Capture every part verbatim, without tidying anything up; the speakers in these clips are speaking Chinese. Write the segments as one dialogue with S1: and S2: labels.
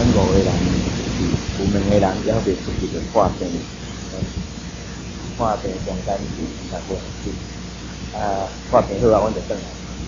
S1: 五个人，有两个人还袂出去就破病，破病中间是十分钟，啊，破病好啊，阮就转来。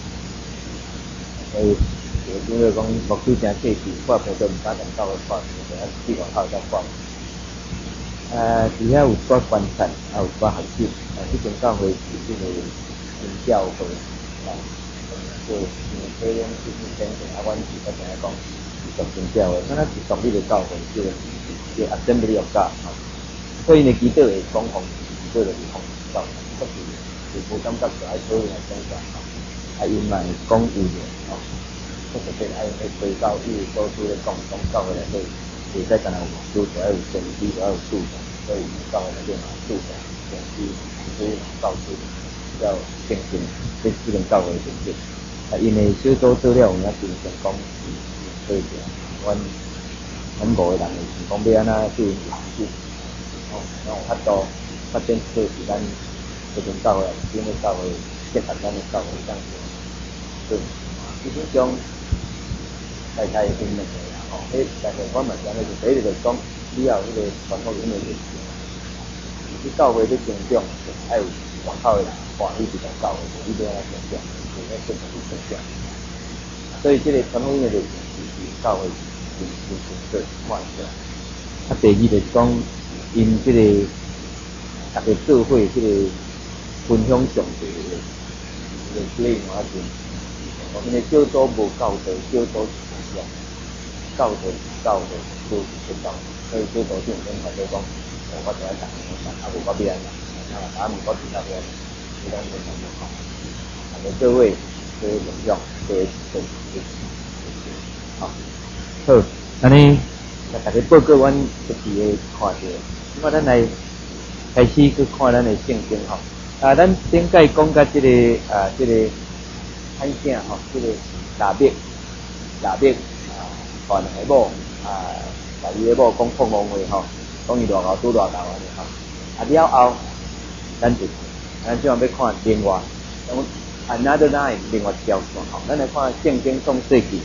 S1: 所以，就主要讲目睭真客气，破病都毋敢同到去破病，就要去外口才破。啊，伫遐有一寡观察，也有一寡学习，啊，即间教会是即个新教会，啊，做新体验新生的，啊，阮是较定讲是做新教会，咱是独立的教会，即个即个 Assembly of God，啊，所以呢，基督会讲奉基督就是奉教，不是是无感觉就爱讨论来讲讲，啊，因嘛会讲有的，哦，特别爱爱推教义，做出咧讲讲教会内底。袂使干那有牧师，就要有先知，就要有主长，所以教会内底嘛主长、先知、所以教师要敬敬，这这种教会敬敬。啊，因为小组做了有影精神讲是对的，阮阮五个人是讲要安怎对因行事，哦，然后发度发展出是咱这种教会，新的教会结合咱的教会这样子，对，基本上大概是两个。哦，迄但是我嘛讲咧，就第一个讲，你要有迄个传统里面的，你教会咧成长，还有外口的人欢喜这种教会，你都要成长，就要做出去成长。所以这个传统里面的是教会是是是做换的。啊，第二个讲，因这个大家做伙这个分享上帝的这个内容啊，是，因为小组无教导，小组是这样。教导教导就是去教，所以最多就跟大家讲，我就爱讲，啊无我变啦，啊打唔过其他嘅，其他嘅就唔好。啊，各位各位荣耀，各位各位，好，好，安尼，甲大家报告阮自己嘅看者，咁啊，咱来开始去看咱嘅圣经吼。啊，咱顶解讲甲即个啊，即个汉姓吼，即个拉别拉别。传个某啊，甲伊个某讲碰风话吼，讲伊偌高拄偌高安尼吼。啊了后，咱就咱即样要看另外，讲 another line 另外一条线吼，咱来看圣经创世纪。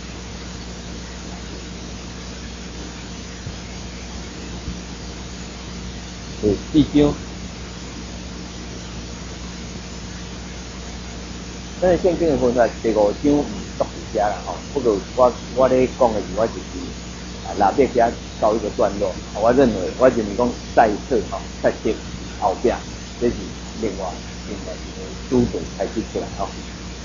S1: 第四章，咱个圣经的分法第五章。作者啦吼，不过我我咧讲的是我就是啊，拉别家到一个段落，我认为我认为讲赛特吼，赛特后壁，这是另外另外一个主题开始出来吼。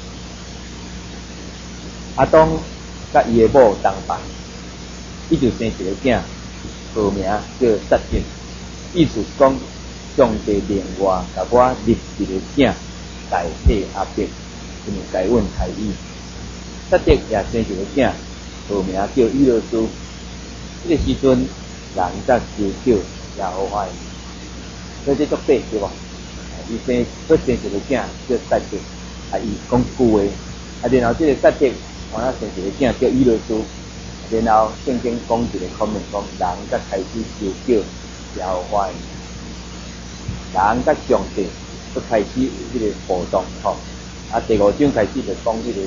S1: 阿当甲伊的某同房，伊就生一个囝，号名叫撒定，意思是讲上帝另外甲我立一个囝代替阿别，因为该阮开伊。撒狄也生一个囝，号名叫以勒书。这个时阵，人则求求耶和华，所以这足短对无？伊生佫生一个囝叫撒狄，啊，伊讲句话，啊，然后这个撒狄完了生一个囝叫以勒书，然后圣经讲一个方面讲，人则开始求求耶和华，人甲上帝佫开始有这个互动吼。啊，第五章开始就讲这个。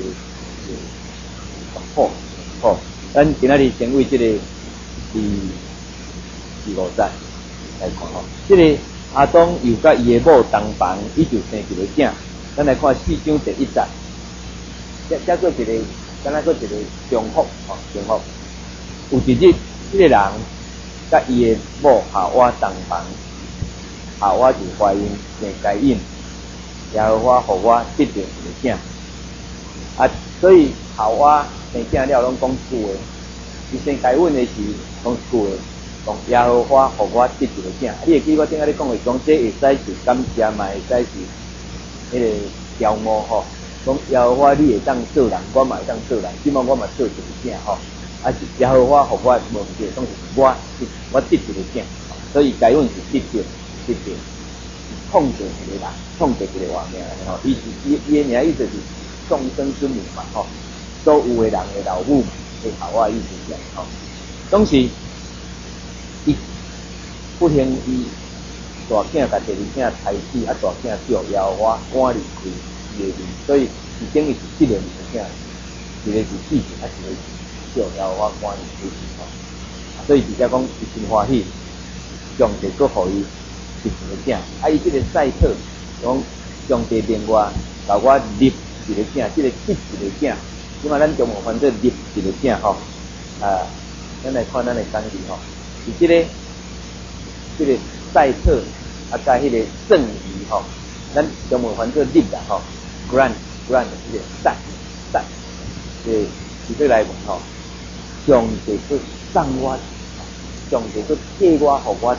S1: 好，好，咱今仔日先为这个第第五节来看吼。这个阿当又甲伊的某同房，伊就生一个囝。咱来看四章第一节，这这个一个，敢若个一个重复吼，重复。有一日，这个人甲伊的某夏娃同房，夏娃就怀孕生该隐，耶和华互我得着一个囝。啊，所以夏娃生囝了，拢讲句话。伊生该阮的时讲句话，讲耶和华互我得一个囝。你会记我顶下咧讲的，讲这会使是感谢，嘛会使是迄个骄傲吼。讲耶和华你会当做人，我嘛会当做人，即满我嘛做一个囝吼。啊是耶和华互我无对，当是我我得一个囝，所以该阮是得着得着，创造一个人，创造一个活命吼。伊是伊伊的名意思是。众生之母嘛，吼，所有的人的老母嘛，是夏娃意思讲，吼。当时伊不幸伊大囝甲第二囝杀死，啊大囝叫耶和华赶离开伊的面，所以伊等于是这两个囝，一个是死去，啊一个是少要我管伊开始吼，所以直接讲伊真欢喜，上帝佫互伊一个囝，啊伊即个赛特讲上帝另外甲我立一个囝，即、这个立一个囝，即嘛咱中文翻做立一个囝吼，啊，咱来看咱的单字吼，是即、这个即、这个赛特啊加迄个赠予吼，咱中文翻做立啦吼 ，grant grant 即个赞赞，诶，是对来讲吼，上帝佫送我，上帝佫替我互我。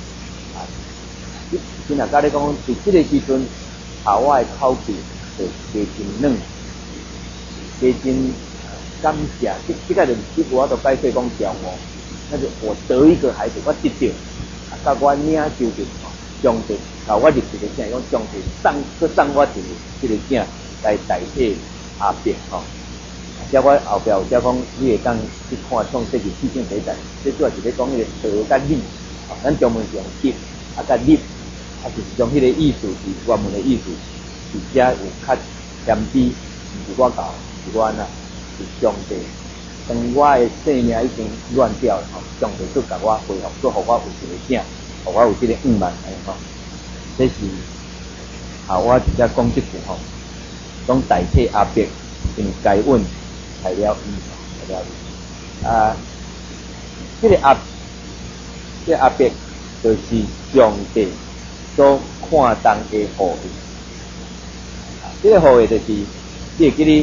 S1: 今仔甲你讲，伫即个时阵，校我的口气就加真软，加真感谢。即即个就即我都解释讲骄傲，那就我得一个孩子，我得到，啊，甲我领受着吼，上帝甲我入一个囝，讲上帝送佫送我一个即个囝来代替阿伯吼。只我后壁有只讲，你会当去看创世纪四章第一节，这主要是咧讲迄个得甲立，吼，咱中文是用得啊甲立。啊，就是将迄个意思是原文的意思，是遮有较谦卑，毋是我教，是我安那，是上帝。当我的生命已经乱掉了吼，上帝佫甲我恢复，佫互我有一个囝，互我有即个五万安尼吼。这是啊，我直接讲即句吼，讲代替阿伯，因该稳才了伊，才了伊。啊，即、这个阿，即、这个阿伯就是上帝。所看重的护卫，这个护卫就是，你会记哩，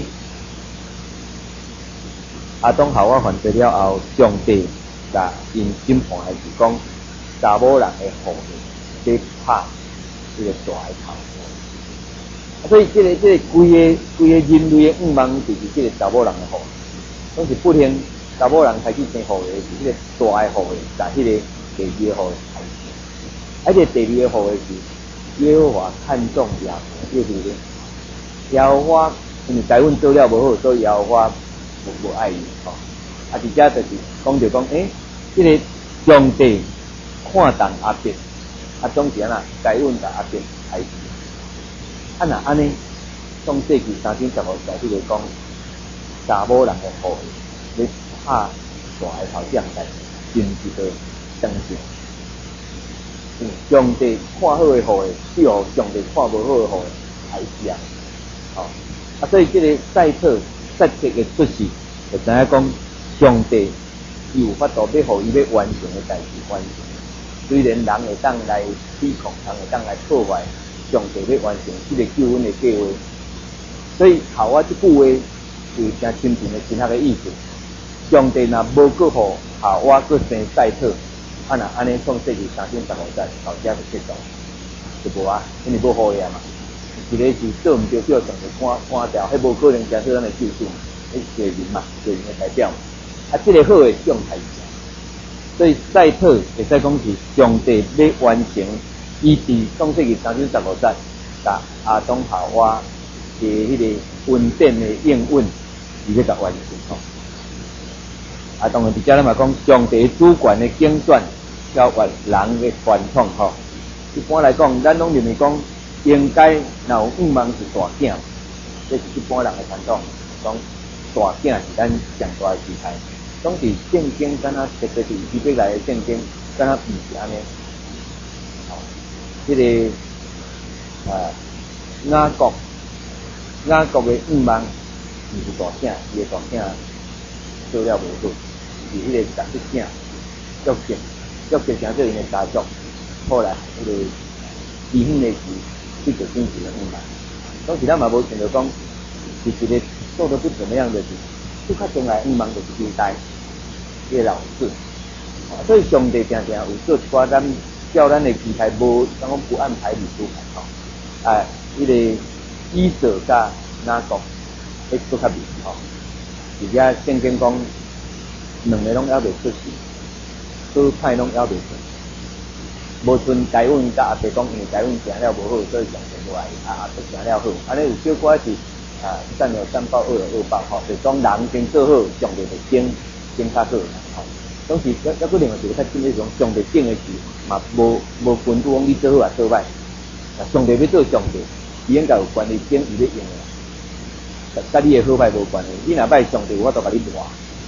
S1: 阿当夏娃犯罪了后，上帝甲因审判的是讲，查某人的护卫去拍这个大的头，所以这个这个规个规个人类的五望就是这个查某人的护卫，拢是不幸查某人开始生护卫是这个大的护卫，甲迄个第二个护卫。而且第二个护卫是耶和华看重耶和华，对不对？耶和华因为该阮做了无好，所以耶和华无无爱伊吼。啊，伫遮就是讲着讲，诶，即、这个上帝看重阿伯，啊，总是安那该阮甲阿伯爱死。啊，若安尼，创世纪三章十五节即个讲，查某人的护卫，你拍大个头这样代志，真是个正常。嗯，上帝看好的护卫，对哦，上帝看无好的护卫，还是啊，吼、哦，啊，所以这个赛特赛特的出世，就知影讲上帝有法度要互伊要完成的代志完成。虽然人会当来抵抗，人会当来破坏，上帝要完成这个救恩的计划。所以后我这句话有真深沉的深刻的意思。上帝若无搁互后我搁生赛特。啊，若安尼创世纪三章十五节到遮就结束，就无啊，因为无好呀嘛。一个是做毋对，叫上帝看看掉，迄无可能加做咱的救主，迄是罪人嘛，罪人的代表嘛。啊，这个好的状态，所以赛特会使讲是上帝要完成，伊伫创世纪三章十五节，甲阿当夏娃的迄个恩典的应允，伊要甲完成吼。啊，当然伫遮咱嘛讲上帝主权的竞选。超越人的传统吼，一般来讲，咱拢认为讲应该若有五望是大囝，这是一般人的传统，讲大囝是咱上大的期待。总是圣经敢若特别是希伯来的圣经，敢若毋是安尼。吼，这个啊雅各雅各的五望毋是大囝，伊的大囝做了无好，是迄个十一囝约瑟。约瑟成做因的家族，后来迄个离婚的时，去做经济的五万。当时咱嘛无想到讲，是一个做得不怎么样的事，就较将来五万就是交代迄个老师。所以上帝常常有做一寡咱叫咱的期待无，咱讲不按牌理出牌吼。啊，迄、那个以色甲雅各，迄搁较明吼。而且圣经讲，两个拢还未出世。所派拢要袂顺，无顺该阮甲阿伯讲，因为该阮行了无好，所以上帝无爱啊阿伯行了好，安尼有小可是啊，善有善报，恶有恶报吼，就是讲人先做好，上帝就顶顶较好吼。总是要要搁另外一个较深的种，上帝顶的事嘛无无分拄讲你做好啊做歹，啊上帝要做上帝，伊应该有权利顶伊要用的，甲你的好歹无关系，你若歹上帝有法度甲你磨，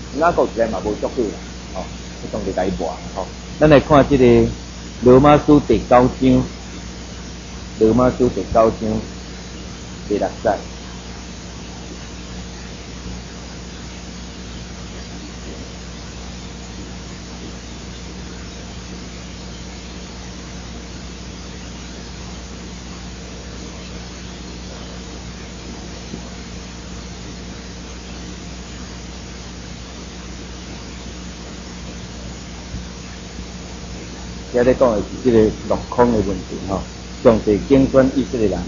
S1: 哪个一个嘛无足够啦，吼、哦，上帝甲伊磨吼。咱来看这个罗马书第九章，罗马书第九章第六节。遮咧讲的是这个落空的问题吼，上帝拣选以色列人，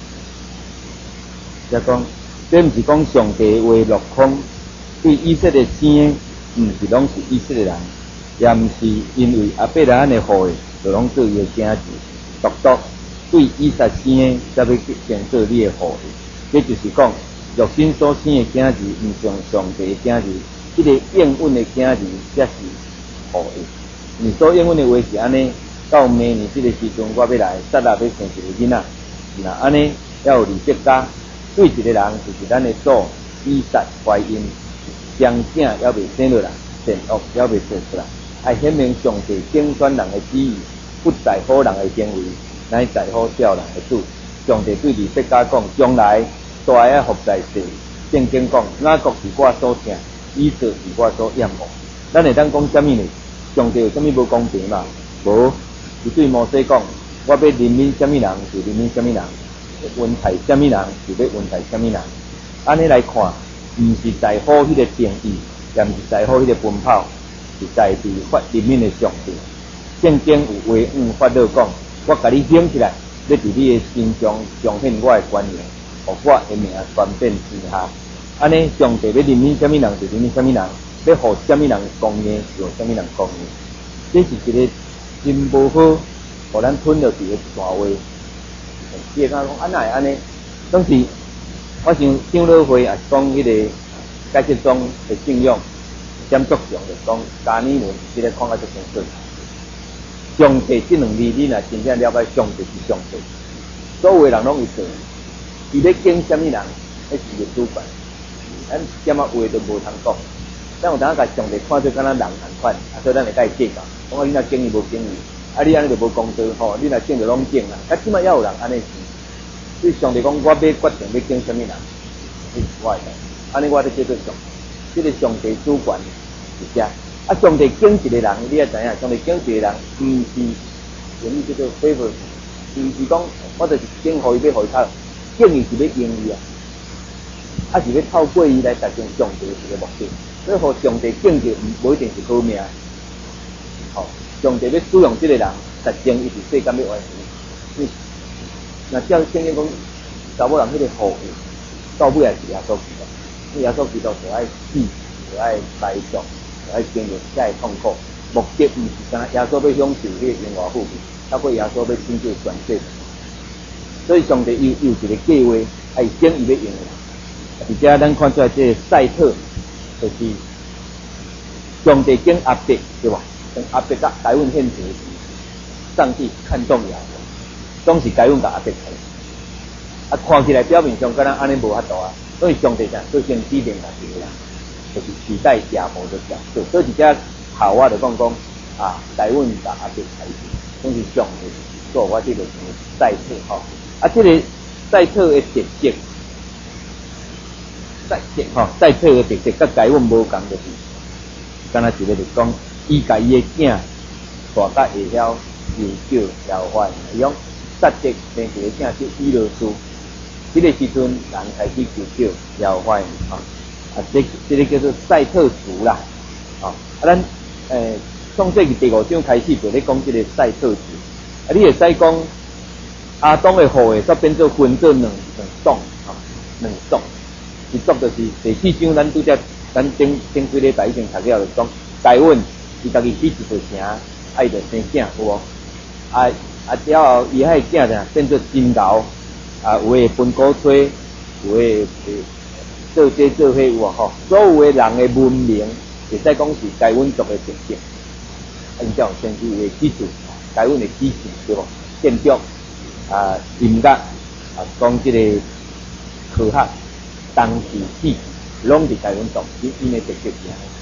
S1: 遮讲，这毋是讲上帝为落空，对以色列生的，毋是拢是以色列人，也毋是因为阿伯拉罕的后裔，就拢做伊的囝子，独独对以撒生的，才要先做你的后裔。这就是讲，肉身所生的囝子，毋像上帝的囝子，这个应允的囝子才是后裔。你所应允的话是安尼，到明年这个时阵，我要来，撒拉要生一个囡仔，那安尼要有利息家，对一个人就是咱的祖以撒怀孕，将囝还未生落来，善恶还未做出来，爱显明上帝拣选人的旨意，不在乎人的行为，乃在乎叫人的主。上帝对利息家讲，将来大爱服在世，圣经讲，雅各是我所疼，以色是我所厌恶。咱会当讲什么呢？上帝有啥物无公平嘛？无，伊对摩西讲，我要怜悯啥物人就怜悯啥物人，恩待啥物人就要恩待啥物人。安尼来看，毋是在乎迄个定义，也毋是在乎迄个奔跑，是在乎发怜悯的上帝。圣经有话语法老讲，我甲你兴起来，要伫你的心中彰显我的权能，互我的名传遍天下。安尼，上帝要怜悯啥物人就怜悯啥物人。要互什么人公义，就什么人公义，这是一个真无好，互咱吞落去的一段话。伊会讲讲安那会安尼，当时我想长老会也是讲迄个解释中的信用，点作用就是讲加尼文，这个看啊足清楚。上帝这两字，你若真正了解上帝是上帝，所有的人拢会做，伊要敬什么人，迄是伊的主权，咱点啊话都无通讲。咱有当甲上帝看做敢若人同款，啊，所以咱会甲伊计较。讲啊，你若敬伊无敬伊，啊，你安尼就无公道吼。你若敬就拢敬啦，啊，起码要有人安尼。所以上帝讲，我要决定要敬什么人，是我的，安尼我就叫做上。这个上帝主权是遮。啊，上帝敬一个人，你也知影，上帝敬一个人，毋是用伊叫做 favor， 毋是讲我就是敬互伊要互伊靠，敬伊是要用伊啊，啊是要透过伊来达成上帝一个目的。所以，互上帝敬就无一定是好命。吼、哦，上帝要使用这个人，达成伊伫世间要完成。那照圣经讲，查某人迄个后裔，到尾也是耶稣基督。耶稣基督就爱死，就爱栽种，就爱经历遮个痛苦。目的毋是干耶稣要享受迄个荣华富贵，透过耶稣要拯救全世界。所以，上帝有有一个计划，爱整伊要用的。而且，咱看出来这个赛特。就是上帝跟阿伯对吧？跟阿伯甲该问献祭，上帝看中亚伯，总是该问甲阿伯睇。啊，看起来表面上敢若安尼无法度啊，所以上帝想做先指定家己个人，就是取代亚伯的角色。所以一只好话就讲讲啊，该问甲阿伯睇，总是上帝做我这个赛特吼。啊，这个赛特的特色。赛特吼，赛特的特色甲该阮无共，就是敢若一个就是讲，伊家伊的囝大甲会晓研究了解，伊讲萨德生一个囝叫以罗斯，这个时阵人开始求救了解吼，啊，这这个叫做赛特族啦，吼，啊，咱诶创世纪第五章开始就咧讲这个赛特族，啊，你会使讲阿当的后裔，煞变做分做两两种，吼，两种。一族就是第四章，咱拄则咱顶顶几礼拜已经读了，就讲该阮伊家己起一座城，啊，伊就生囝，有无？啊啊，了后伊遐囝呢变做真牛，啊，有诶分果吹，有诶做这做迄有啊吼，所有诶人诶文明，会使讲是该阮族诶特色。按照先知诶基础，该阮诶基础对无？建筑啊，音乐啊，讲即个科学。当时起，拢是台湾族，因因的特色是安尼。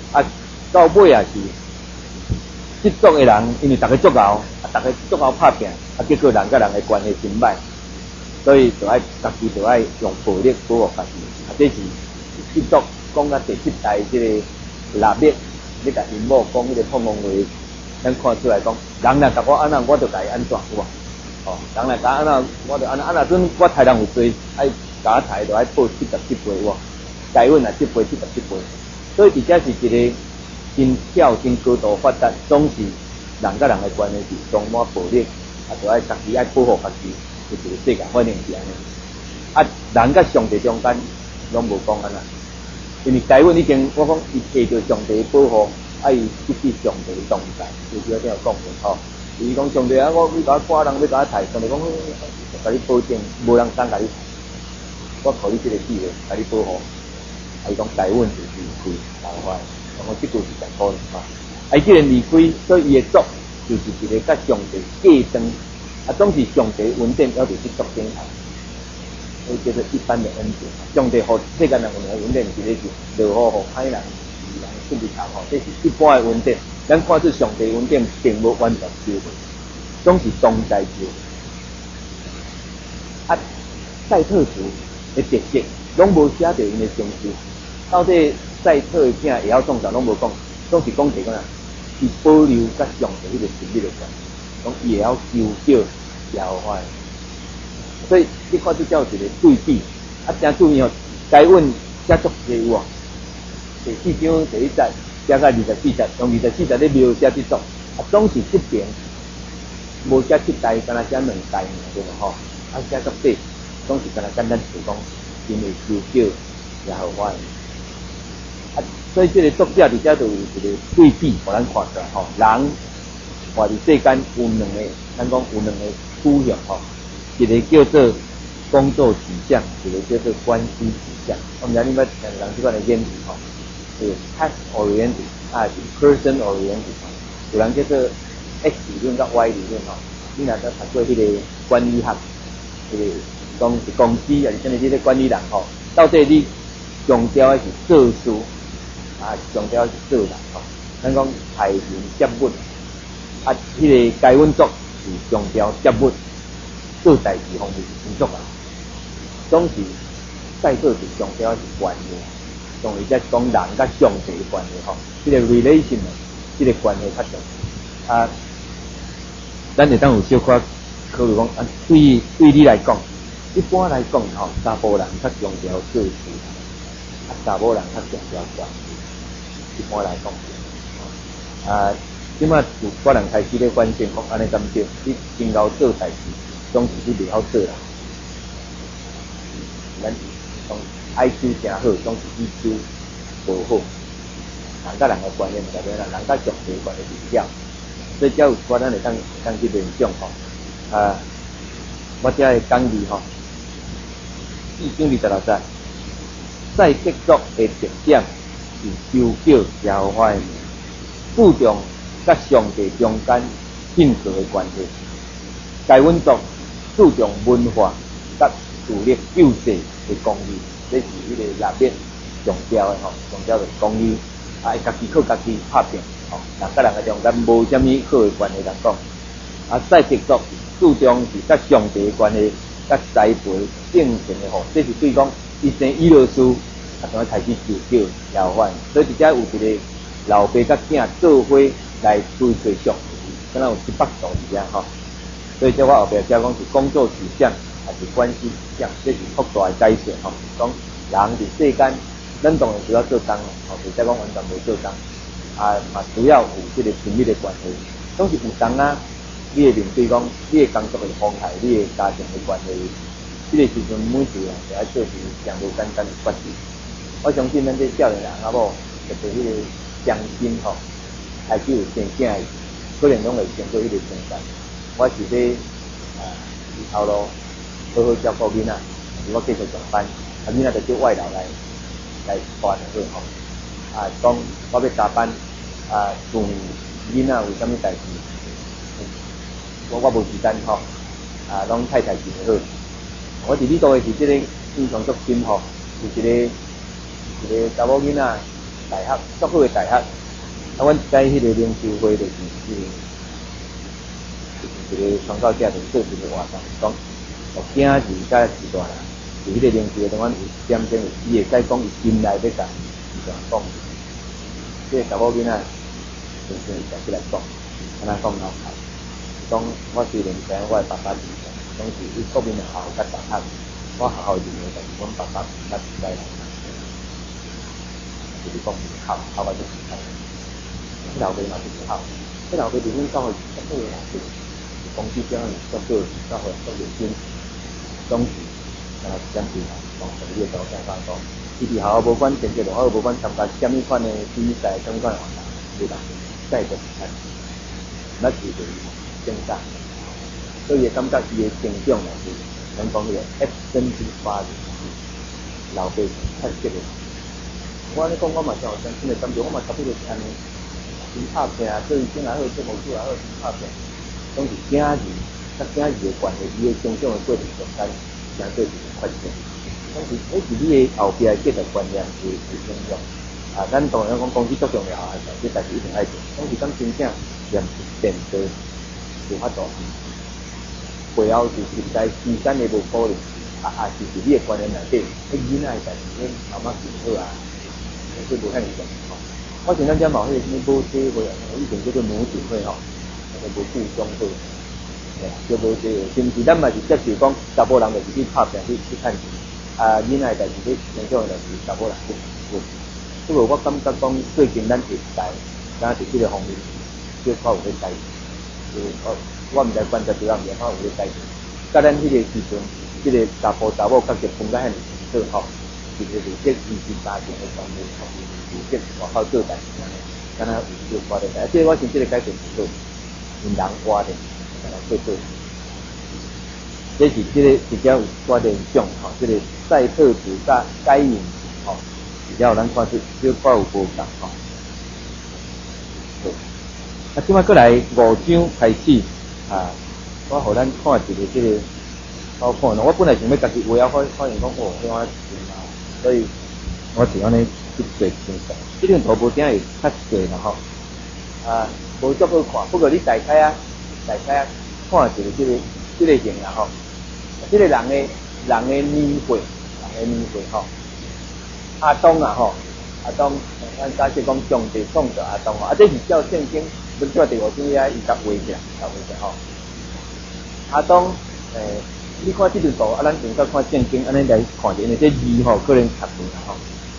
S1: 啊，到尾也是，接触的人，因为大家足熬，啊，大家足熬拍拼，啊，结果人甲人的关系真歹，所以就爱家己就爱用暴力保护家己，啊，这是接触讲到第七代这个立力，你甲因某讲迄个碰碰话，咱看出来讲，人若甲我安那，我就甲伊安怎有无？哦，人若甲安那，我就安那安那阵我杀人有罪，爱甲杀就爱报七十七倍有无？该稳啊，七倍七十七倍，所以而且是一个真跳真高度发达，总是人甲人的关系是充满暴力，啊，就爱家己爱保护家己，就是世界反应是安尼。啊，人甲上帝中间拢无讲安那，因为该稳已经我讲伊摕着上帝保护，啊伊失去上帝同在，就是我顶有讲过吼。伊讲上帝啊，我你甲我挂人要甲我杀，上帝讲，甲你保证无人敢甲你杀，我靠你这个智慧，甲你保护。伊讲该稳就是离开台湾，我讲这句是真可能哈。啊，既然离开，所以伊的作就是一个甲上帝隔断，啊，总是上帝稳定要伫去作顶头，所以叫做一般的恩典。上帝互世间人有稳定，一个是落雨互歹人、义人出日头吼，这是一般的稳定。咱看出上帝稳定并无完全收回，总是当在收。啊，赛特族的特色，拢无写着因的成就。到底赛特的囝会晓创啥拢无讲，总是讲一个啊，是保留甲上帝迄个神秘的关系，讲伊会晓求救消化。所以你看这叫一个对比，啊，真注意哦，该稳写作侪有哦。第四章第一节写到二十四节，用二十四节咧描写这种，啊，总是一边无写七代，敢若写两代尔对无吼？啊，写作底总是敢若简单就讲，因为求救消化。啊，所以这个作者伫遮就有一个对比，互咱看出来吼。人活伫世间有两个，咱讲有两个趋向吼，一个叫做工作取向，一个叫做关系取向。我们讲你们讲人即款的研究吼，是 task oriented， 啊是 person oriented， 有人叫做 X 理论甲 Y 理论吼。你若在读过迄个管理学，迄个讲是公司啊，是啥物迄个管理人吼，到底你强调的是做事。啊，强调是做人吼，咱讲排人接物，啊，迄个该稳作是强调接物，做代志方面是成熟啊。总是在做是强调是关系，从而且讲人甲上帝的关系吼，即、这个 relation 啊，即个关系较重要。啊，咱会当有小可考虑讲，啊，对对你来讲，一般来讲吼，查甫人较强调做事，啊，查某人较强调关系。一般来讲，啊，即摆有个人开始咧反省，讲安尼咁对，你真够做代志，总是你袂晓做啦。咱讲 I Q 诚好，总是 E Q 无好。人甲人嘅关系唔代表啦，人甲上帝关系是一样，所以才有我咱会当会当去联想吼。啊，我遮嘅讲义吼，四章二十六节，再结束嘅特点。是求救消化的，注重甲上帝中间信徒的关系。该稳作注重文化甲自力救世的公义，这是迄个立力强调的吼，强调的公义，啊，家己靠家己拍拼吼，人甲人嘅中间无虾米好的关系来讲。啊，再结束注重是甲上帝的关系，甲栽培正常的吼，这是对讲一生医疗书。啊，从开始求救交换，所以直接有一个老爸甲囝做伙来追随上帝，可能有一百度这样吼。所以这我后边讲讲是工作取向还是关系取向，这是复杂的解释吼。讲人伫世间，咱当然主要做工吼，或者讲完全无做工，啊嘛主要有这个亲密的关系，总是有工啊，你会面对讲你的工作的妨害，你的家庭的关系，这个时阵每次啊，就要做是相当简单的决定。我相信咱这少年人啊，某特别迄个伤心吼，开始有生囝的，可能拢会经过迄个情感。我是咧啊，以后路好好照顾囡仔，我继续上班，啊囡仔就叫外劳来来带好吼。啊，讲我要加班，啊，厝囡仔有啥物代志，我我无时间吼，啊，拢太太处理好。我伫呢度的是即个印象足深吼，是一个。一个查某囡仔， 大学，足好诶大学。啊，阮一届迄个领袖会就是迄个，就是一个传教者就做一个活动，讲有囝儿甲时段啦，伫迄个领袖当中有点点有，伊会使讲伊心内要甲时段讲，即个查某囡仔就是就起来讲，安那讲老头，讲我虽然知影我诶爸爸是啥，拢是伊国民学校甲大学，我学校认为就是阮爸爸毋捌时代人。就是讲孝，孝我就是孝。迄老爸嘛就是孝，迄老爸伫阮教会足好诶老师，公司上足好，教会足热心，总是啊讲是讲十二周再发讲，伊伫学校无管成绩就好，无管参加什么款诶比赛，什么款诶活动，对啦，再就看，那是就是正常。所以感觉伊诶成长也是，咱讲迄个一生之花的，老爸太激烈。我安尼讲，我嘛真有真心诶感觉，我嘛差不多是安尼，真拍拼啊，做医生也好，做护士也好，真拍拼，拢是囝儿，甲囝儿诶关系，伊诶成长诶过程中间，相对是快速。拢是，迄是你诶后壁诶价值观念是是重要。啊，咱当然讲公司足重要啊，这代志一定爱做。拢是讲真正念电多，有法度。背后是实在时间诶无可能，啊啊，是是你诶观念内底，迄囡仔诶代志，迄慢慢变好啊。是无遐尼重吼，我前两天嘛，迄个什么母体会啊，以前叫做母体会吼，那个无顾中会，哎，叫无这个，甚至咱嘛是接受讲，查甫人就是去拍拼去去趁钱，啊，囡仔代志去成长的就是查某人去做。不过我感觉讲，最近咱下一代，敢是这个方面，叫较有咧改变，就是我我毋知观察多少年，较有咧改变。甲咱迄个时阵，即个查甫查某较结分甲遐尼清楚吼。就是这医治家庭的方面，吼，有这外口做代志安尼，敢若有做寡的代，即个我想即个改变是做，因人寡的，敢若做做。这是即个比较有寡的种吼，即个赛特子甲该隐吼，比较咱看是小可有无共吼。啊，即摆过来五章开始啊，我互咱看一个即个好看咯。我本来想要家己画啊，发发现讲哦，迄款。所以我是安尼去做清楚，这张图无顶会较细啦吼，啊，无足好看。不过你大概啊，大概啊，看一个这个这个形啦吼，这个人的人的面会，人的面会吼，阿东啊吼，阿东，咱假设讲上帝创造阿东吼，啊，这是照圣经，本书第五章遐伊甲画起来，甲画起来吼，阿东诶。你看这张图，啊，咱应该看圣经，安尼来看者，因为这字吼可能读错啦吼。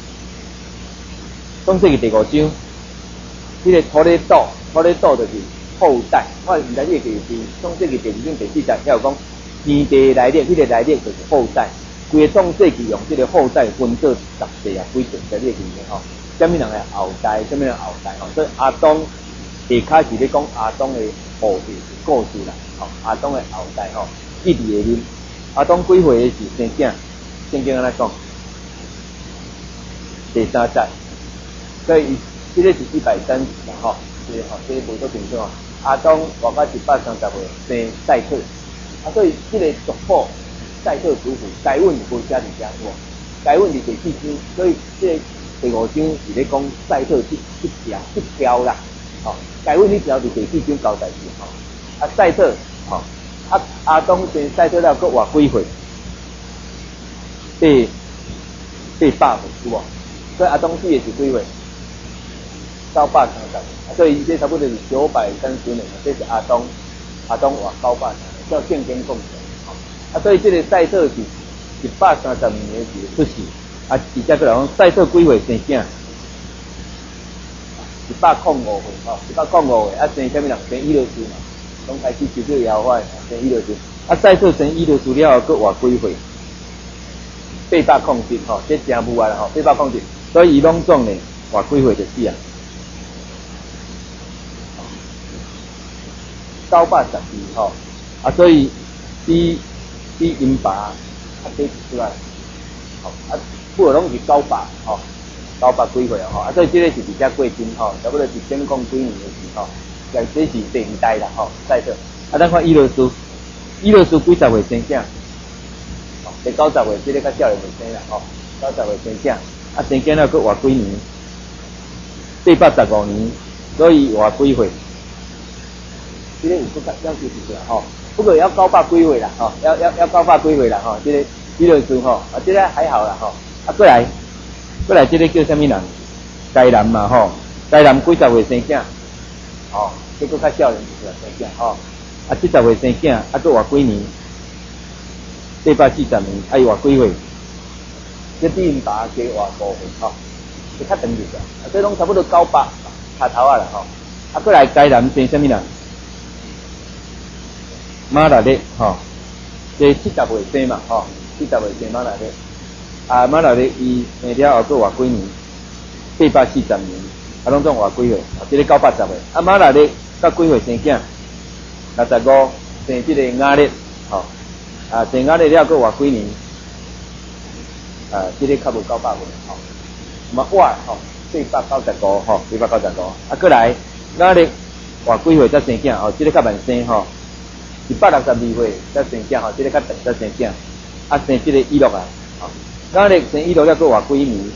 S1: 创世纪第五章，这个土地岛，土地岛就是后代。我毋知你会记住，创世纪第二章第四节，遐有讲天地来历，迄个来历就是后代。规个创世纪用这个后代分做十世啊，几十世你会记住吼？什么人的后代，什么人后代吼？所以阿东下骹是咧讲阿东的后代故事啦，吼，阿东的后代吼。一直会啉，阿东几岁是生囝？圣经安怎讲？第三节，所以这个是一百三十啦吼，这吼这无多清楚啊。阿东活到一百三十岁生赛特，啊，所以这个族谱赛特族谱，该问无写伫遮有无？该问伫第四章，所以这个第五章是咧讲赛特这这条这条啦，吼，该问迄条伫第四章交代住吼，啊赛特吼。啊，阿东生赛特了，佮活几岁？八八岁有无？所以阿东死的是几岁？九百三十，所以这差不多是九百三十年，这是阿东，阿东活九百，叫圣经讲的。啊，所以这个赛特是一百三十年是出世，啊，而且佮来讲赛特几岁生囝？一百零五岁吼，一百零五岁，啊，生啥物人？生伊罗斯嘛。从开始就做摇坏，生伊罗斯，啊，再做生伊罗斯了后，佮活几岁？八百控制吼，这真无啊啦吼，八百控制，所以伊拢总呢活几岁就死啊？九百十二吼，啊，所以比比因爸啊这出来，吼，啊，不过拢是九百吼，九百几岁啊吼，啊，所以这个是比较过近吼，差不多是先讲几年的事吼。这是第二代啦，吼，赛特。啊，咱看伊罗斯，伊罗斯几十岁生囝，哦，第九十岁，这个较少年未生啦，吼，九十岁生囝，啊，生囝了佮活几年？ 八百十五年，所以活几岁？这个有不要要求是啦吼，不过要九百几岁啦吼，要要要九百几岁啦吼，这个这个时吼，啊这个还好啦吼，啊过来，过来这个叫什么人？该男嘛吼，该男几十岁生囝，哦，这个较少年就是生囝吼，啊七十岁生囝，啊佫活几年？八百四十年，啊伊活几岁？这比因爸加活五岁吼，是较长日个，啊所以拢差不多九百下头啊啦吼，啊过来该男生什么人？马拉勒吼，这七十岁生嘛吼，七十岁生马拉勒，啊马拉勒伊生了后佫活几年？八百四十年，啊拢总活几岁？啊，这个九百十岁，啊马拉勒到几岁生囝？六十五生这个亚勒，吼，啊生亚勒了佫活几年？啊，这个较无九百岁，吼，嘛我吼八百九十五吼，八百九十五，啊过来亚勒活几岁才生囝？吼，这个较慢生吼。一百六十二岁才生囝吼，这个较长才生囝，啊生这个以诺啊，吼，咱咧生以诺了佫活几年？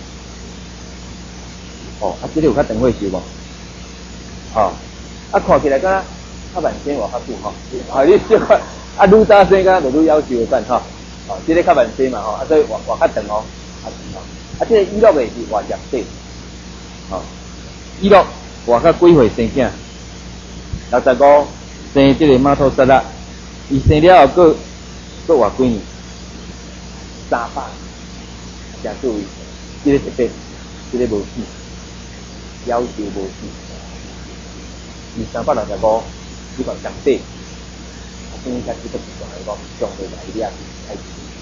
S1: 哦，啊这个有较长岁数无？吼，啊看起来敢若较慢生活较久吼，啊你小看，啊愈早生敢若就愈夭寿个款吼，哦，这个较慢生嘛吼，啊所以活活较长哦，啊啊这个以诺个是活廿岁，吼，以诺活到几岁生囝？六十五生这个马土沙拉。伊生了后，佫佫活几年？三百，真注意，这个特别，这个无死，夭寿无死。伊三百六十五，你讲相对，啊，今日开始都不讲来讲，相对来伊也是开始。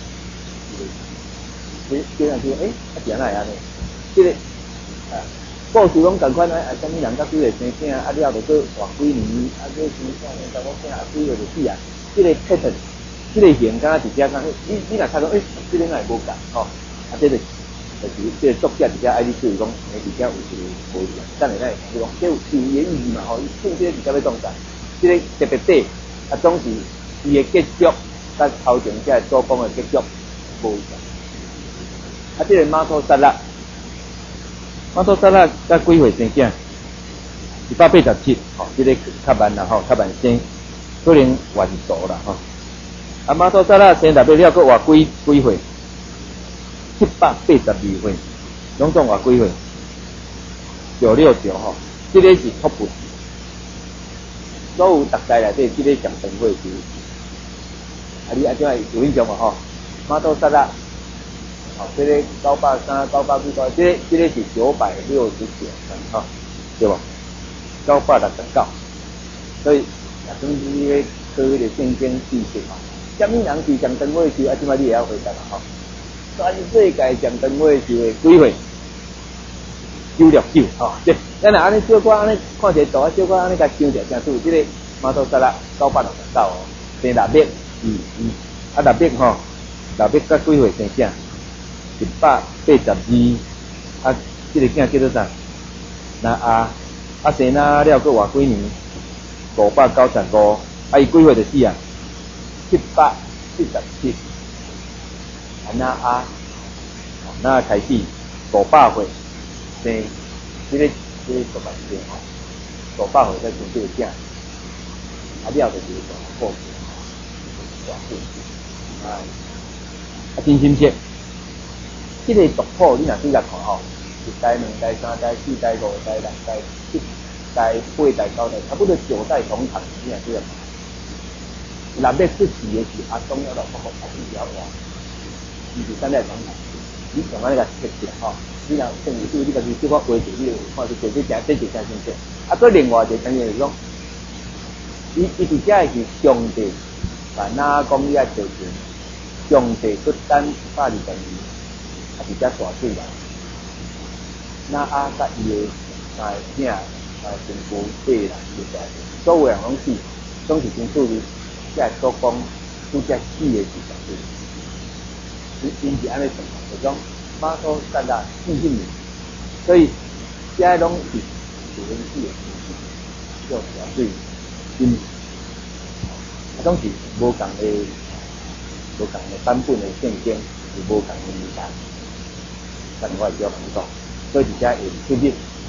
S1: 所以这样就诶，啊，怎来安尼？这个啊，故事拢共款啊，啊，什么人甲几岁生囝，啊，了就佫活几年，啊，佫生少年，十五岁啊，几岁就死啊。这个 pattern， 这个形敢若直接讲，你你若看到，诶，这个哪会无共吼？啊，这个就是这个作者直接爱你注意讲，诶，直接有一个无一样。等下咱就讲，这有有伊的意义嘛吼？伊创这个直接要创啥？这个特别短，啊，总是伊的结局，甲头前遮所讲的结局无一样。啊，这个马土沙拉，马土沙拉甲几岁生囝？一百八十七，吼，这个较慢啦吼，较慢生。可能完熟啦吼，啊马土沙拉生六百了，佫活几几岁？七百八十二岁，拢总活几岁？九六九吼，这个是托本，所有大概内底这个上长岁数，啊你啊即个有印象无吼？马土沙拉，吼，这个九百三、九百几多？这个这个是九百六十九，吼，对无？九百六十九，所以。啊，总之迄个科学的先进知识吼，什么人是上长岁数？啊，即摆你也要回答啦吼。全世界上长岁数的几岁？九六九吼，即咱若安尼小可安尼看一个图啊，小可安尼甲想着，正注意，即个马土沙拉九百六十九哦，生六百，嗯嗯，啊六百吼，六百甲几岁生囝？一百八十二，啊，即个囝叫做啥？那啊，啊生那了佫活几年？五百九十五，啊，伊几岁就死啊？七百七十七，啊那啊，那开始五百岁生，这个这个十万岁吼，五百岁才生这个囝，啊了就是大故事，大故事，啊，啊真深切，这个族谱你若对来看吼，一代、两代、三代、四代、五代、六代、七。代八代九代，差不多九代同堂，你看这个。六百出世的是阿东了到国国阿弟了哇，伊是三代同堂，你从安尼个切起来吼，你若正有注意，你家己小可画一你看就这这这这真真正。啊，搁另外一个当然是讲，伊伊伫遮是上帝把哪讲伊爱做钱，上帝出单一百二十年，啊伫遮大水来，那阿甲伊的啊囝。啊，全部对人就在，所有人拢是，拢是真注意，即个所讲，拄则死的是啥子？因因是安尼算，就讲马土沙拉四十年，所以遮拢是有人死的，叫啥子？因啊，拢是无共的，无共的版本的圣经，是无共的年代，但我会叫咁讲，所以伫遮会出入。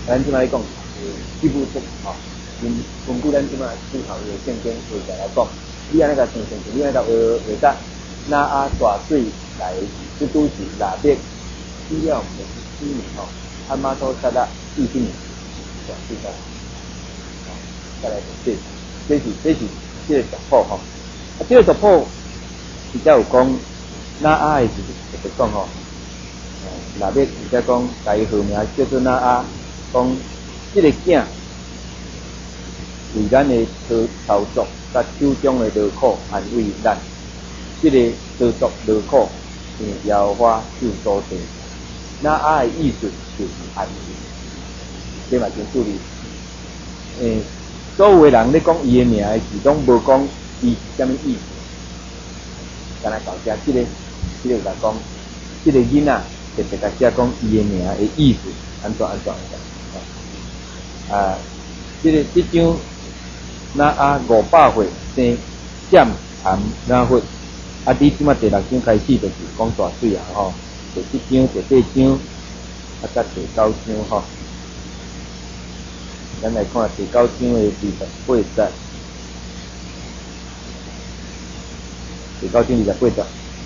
S1: 咱即摆讲，基本上吼，根根据咱即摆思考的圣经话来来讲，你安尼甲想象，你安尼甲画画甲那阿大水来，即拄是哪边？只要唔是知名吼，阿妈都萨拉一定大水甲，再来就是这是这是这个族谱吼，啊这个族谱比较有讲那阿的是就是讲吼。那边而且讲，家己号名叫做那阿，讲这个囝为咱的操操作，甲手中的劳苦安慰咱，这个操作劳苦，是摇花救所地。那阿的意思就是安慰，这嘛真注意。诶，所有的人咧讲伊的名的时，拢无讲伊是啥物意思，敢若到遮，这个这个来讲，这个囡仔。特别甲写讲伊的名的意思，安怎安怎安怎啊！这个这张那啊五百岁生占含那佛，啊，你即马第六章开始就是讲大水啊吼，第七章、第八章，啊，甲第九章吼，咱来看第九章的二十八节，第九章二十八节。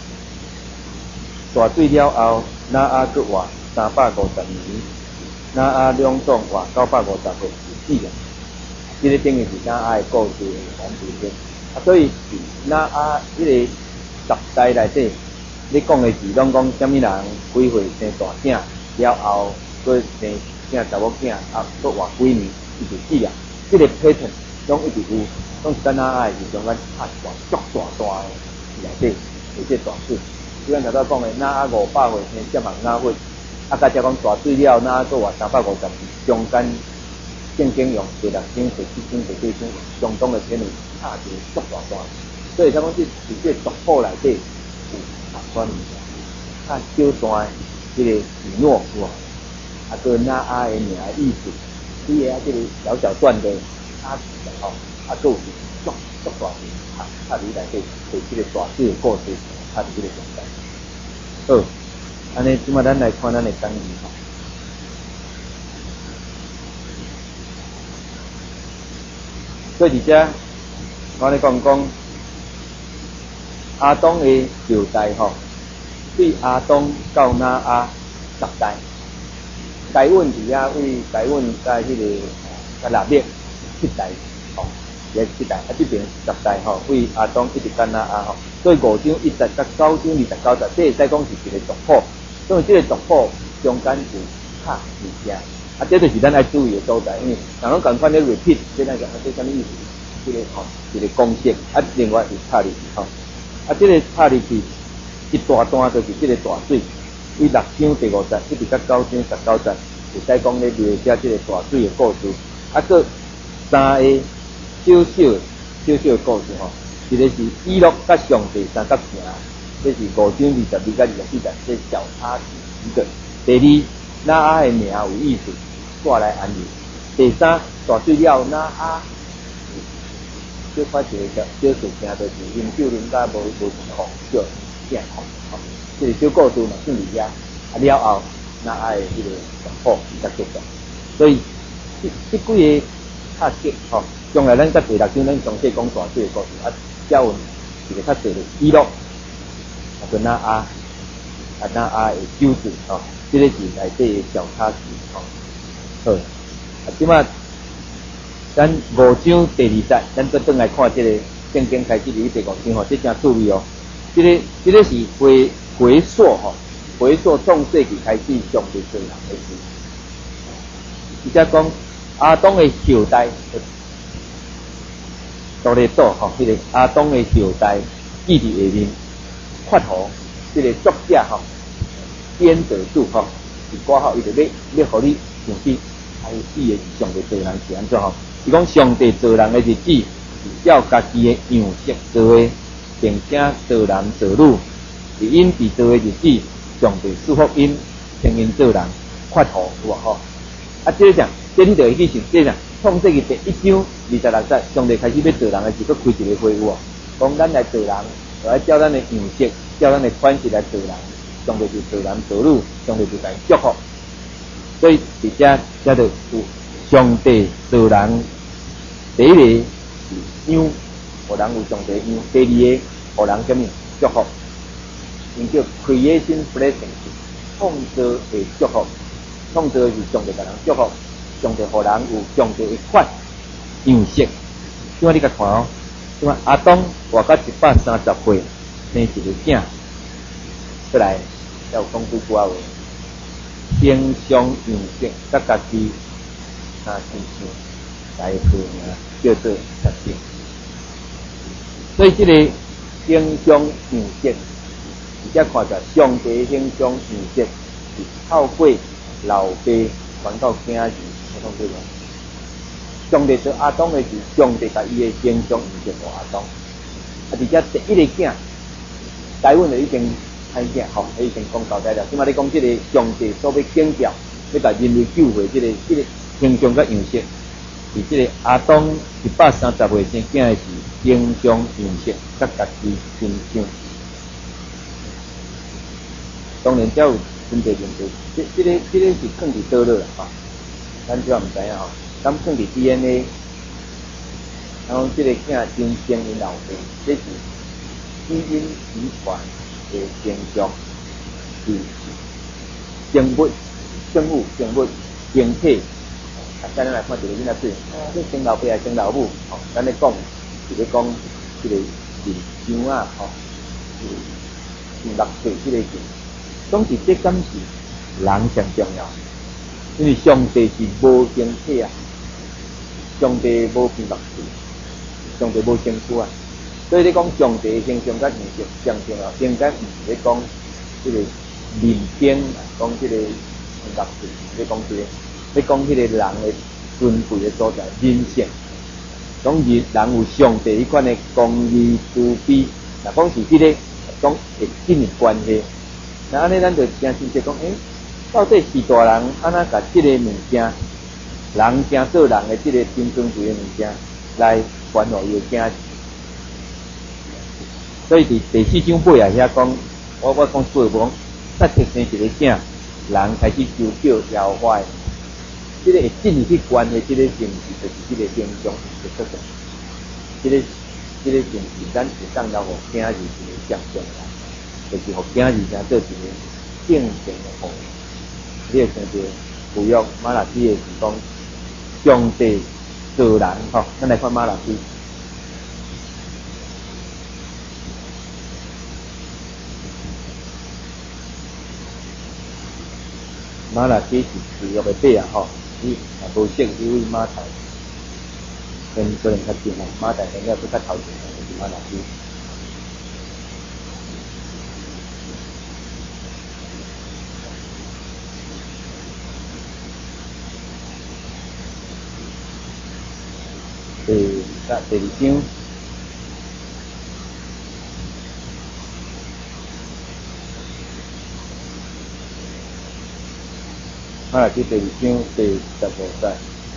S1: 大水了后，那阿阁活三百五十年，那阿两种活九百五十岁就死了。这个等于是那阿的故事完结篇。啊，所以那阿迄个十代内底，你讲的是拢讲什么人几岁生大囝，了后佫生囝查某囝，啊，佫活几年伊就死了。这个 pattern 拢一直有，拢是咱那阿是从咱拍大足大大的内底，而且大水。即咱头头讲的，那啊五百岁生接行那岁，啊，甲只讲大水了，那啊佫活三百五十年，中间圣经用第六章、第七章、第八章相当的篇幅，差一个足大段。所以才讲即伫即个族谱内底有啊算较小段即个许诺有无？啊，个那啊的名的意思，伊个啊即个小小段的差别吼，啊，佫有足足大啊，啊，里内底对即个大水的故事，啊，即个中间。好，安尼即马咱来看咱的讲义吼。所以伫遮，我咧讲讲阿当的后代吼，对阿当到那阿十代，台湾伫遐为台湾甲迄个甲腊月七代吼，也七代，啊这边十代吼，为阿当一直到那阿吼。所以五章一直到九章二十九节，这会使讲是一个族谱。所以这个族谱中间有卡二声，啊，这就是咱爱注意的所在。因为人拢共款咧 repeat， 这那个啊，这啥物意思？这个吼，一个公式，啊，另外是插入去吼，啊，这个插入去一大段就是这个大水，为六章第五节一直到九章十九节，会使讲咧描写这个大水的故事。啊，个三个小小小小的故事吼。一个是以诺甲上帝三角形，这是五章二十二甲二十四节，这小插曲一个。第二，那阿的名有意思，带来安慰。第三，大水了那阿，小块一个小事情就是饮酒啉甲无无控，叫健康。吼，这个小故事嘛算伫遐，啊了后那阿的迄个状况比较结束。所以，这这几个插曲吼，将来咱在第六章咱详细讲大水的故事啊。教阮一个较侪的记录，啊，跟那阿，啊那阿的手指吼，这个是内底的小插曲吼。好，啊，即马咱五章第二节，咱再转来看这个圣经开始伫第五章吼，这真注意哦。这个这个是回回溯吼，回溯创世纪开始上帝做人的事。而且讲阿当的后代。都咧做吼，迄、那个阿当的后代记伫下面，括号，这个作者吼，编者注吼，是挂号伊就要要互你想起，啊，伊的上帝做人是安怎吼？伊讲上帝做人的日子，是照家己的样式做的，并且做男做女，是因伫做的日子，上帝赐福因，称因做人，括号有无吼？啊，这个讲，这你就会去想，这讲。创世纪第一章二十六节，上帝开始要做人的时，佫开一个会有哦，讲咱来做人，就要照咱的样式，照咱的款式来做人。上帝就做男做女，上帝就甲伊祝福。 所以伫遮遮着有上帝造人，第一个是养，互人有上帝养；第二个互人什么祝福，因叫 creation blessing， 创造的祝福，创造是上帝甲人祝福，上帝互人有上帝的款样式。即摆你甲看哦，即摆阿当活到一百三十岁，生一个囝，再来才有讲几句话。形象样式，甲家己相亲像，来个名叫做实性。所以这个形象样式，而且看着上帝的形象样式是透过老爸传到囝儿，我讲对无？上帝做阿当的是上帝甲伊的形象样式做阿当，啊，而且第一个囝，台湾就已经。看见吼，已经讲交代了。即马你讲即个上帝所要建造，要甲人类救回即、这个即、这个形象甲样式，是即个阿当一百三十岁生囝的是形象样式，甲家己亲像。当然，才有真侪问题。即、这、这个、这个是放伫倒落啦吼，咱主要毋知影吼。咱放伫 D N A， 然后即个囝真正因老爸，这是基因遗传。的形象是生物、生物、生物形体。啊，咱来看一个囡仔子，你生老爸还是生老母？吼，咱咧讲是咧讲即个面相啊，吼，是六岁即个字。总是这敢是人上重要，因为上帝是无形体啊，上帝无变六岁，上帝无身躯啊。所以你讲上帝的形象甲样式上重要，应该毋是咧讲即个面边，讲即个六岁，你讲即个，你讲迄个人的尊贵的所在，人性。讲人人有上帝迄款的公义慈悲，若讲是即、这个讲会紧的关系。那安尼咱就真真实讲，诶、欸，到底是大人安怎甲即个物件，人正做人的即个真尊贵的物件来传互伊的囝？所以伫第四章尾啊，遐讲，我我讲做无讲，再出生一个囝，人开始求救摇坏，即、这个会进入去关的即个形式，就是即个形象的出现。即、这个即、这个形式，咱是当到互囝儿一个象征啦，就是互囝儿才做一个正常的服务。你会想着古约马拉基的是讲，上帝造人吼，咱来看马拉基。马拉基是自约的底啊，吼，伊也无识伊为马太，跟个人较近啊，马太应该比较头前就是马拉基。第第第二章。马拉基第二章第十五节，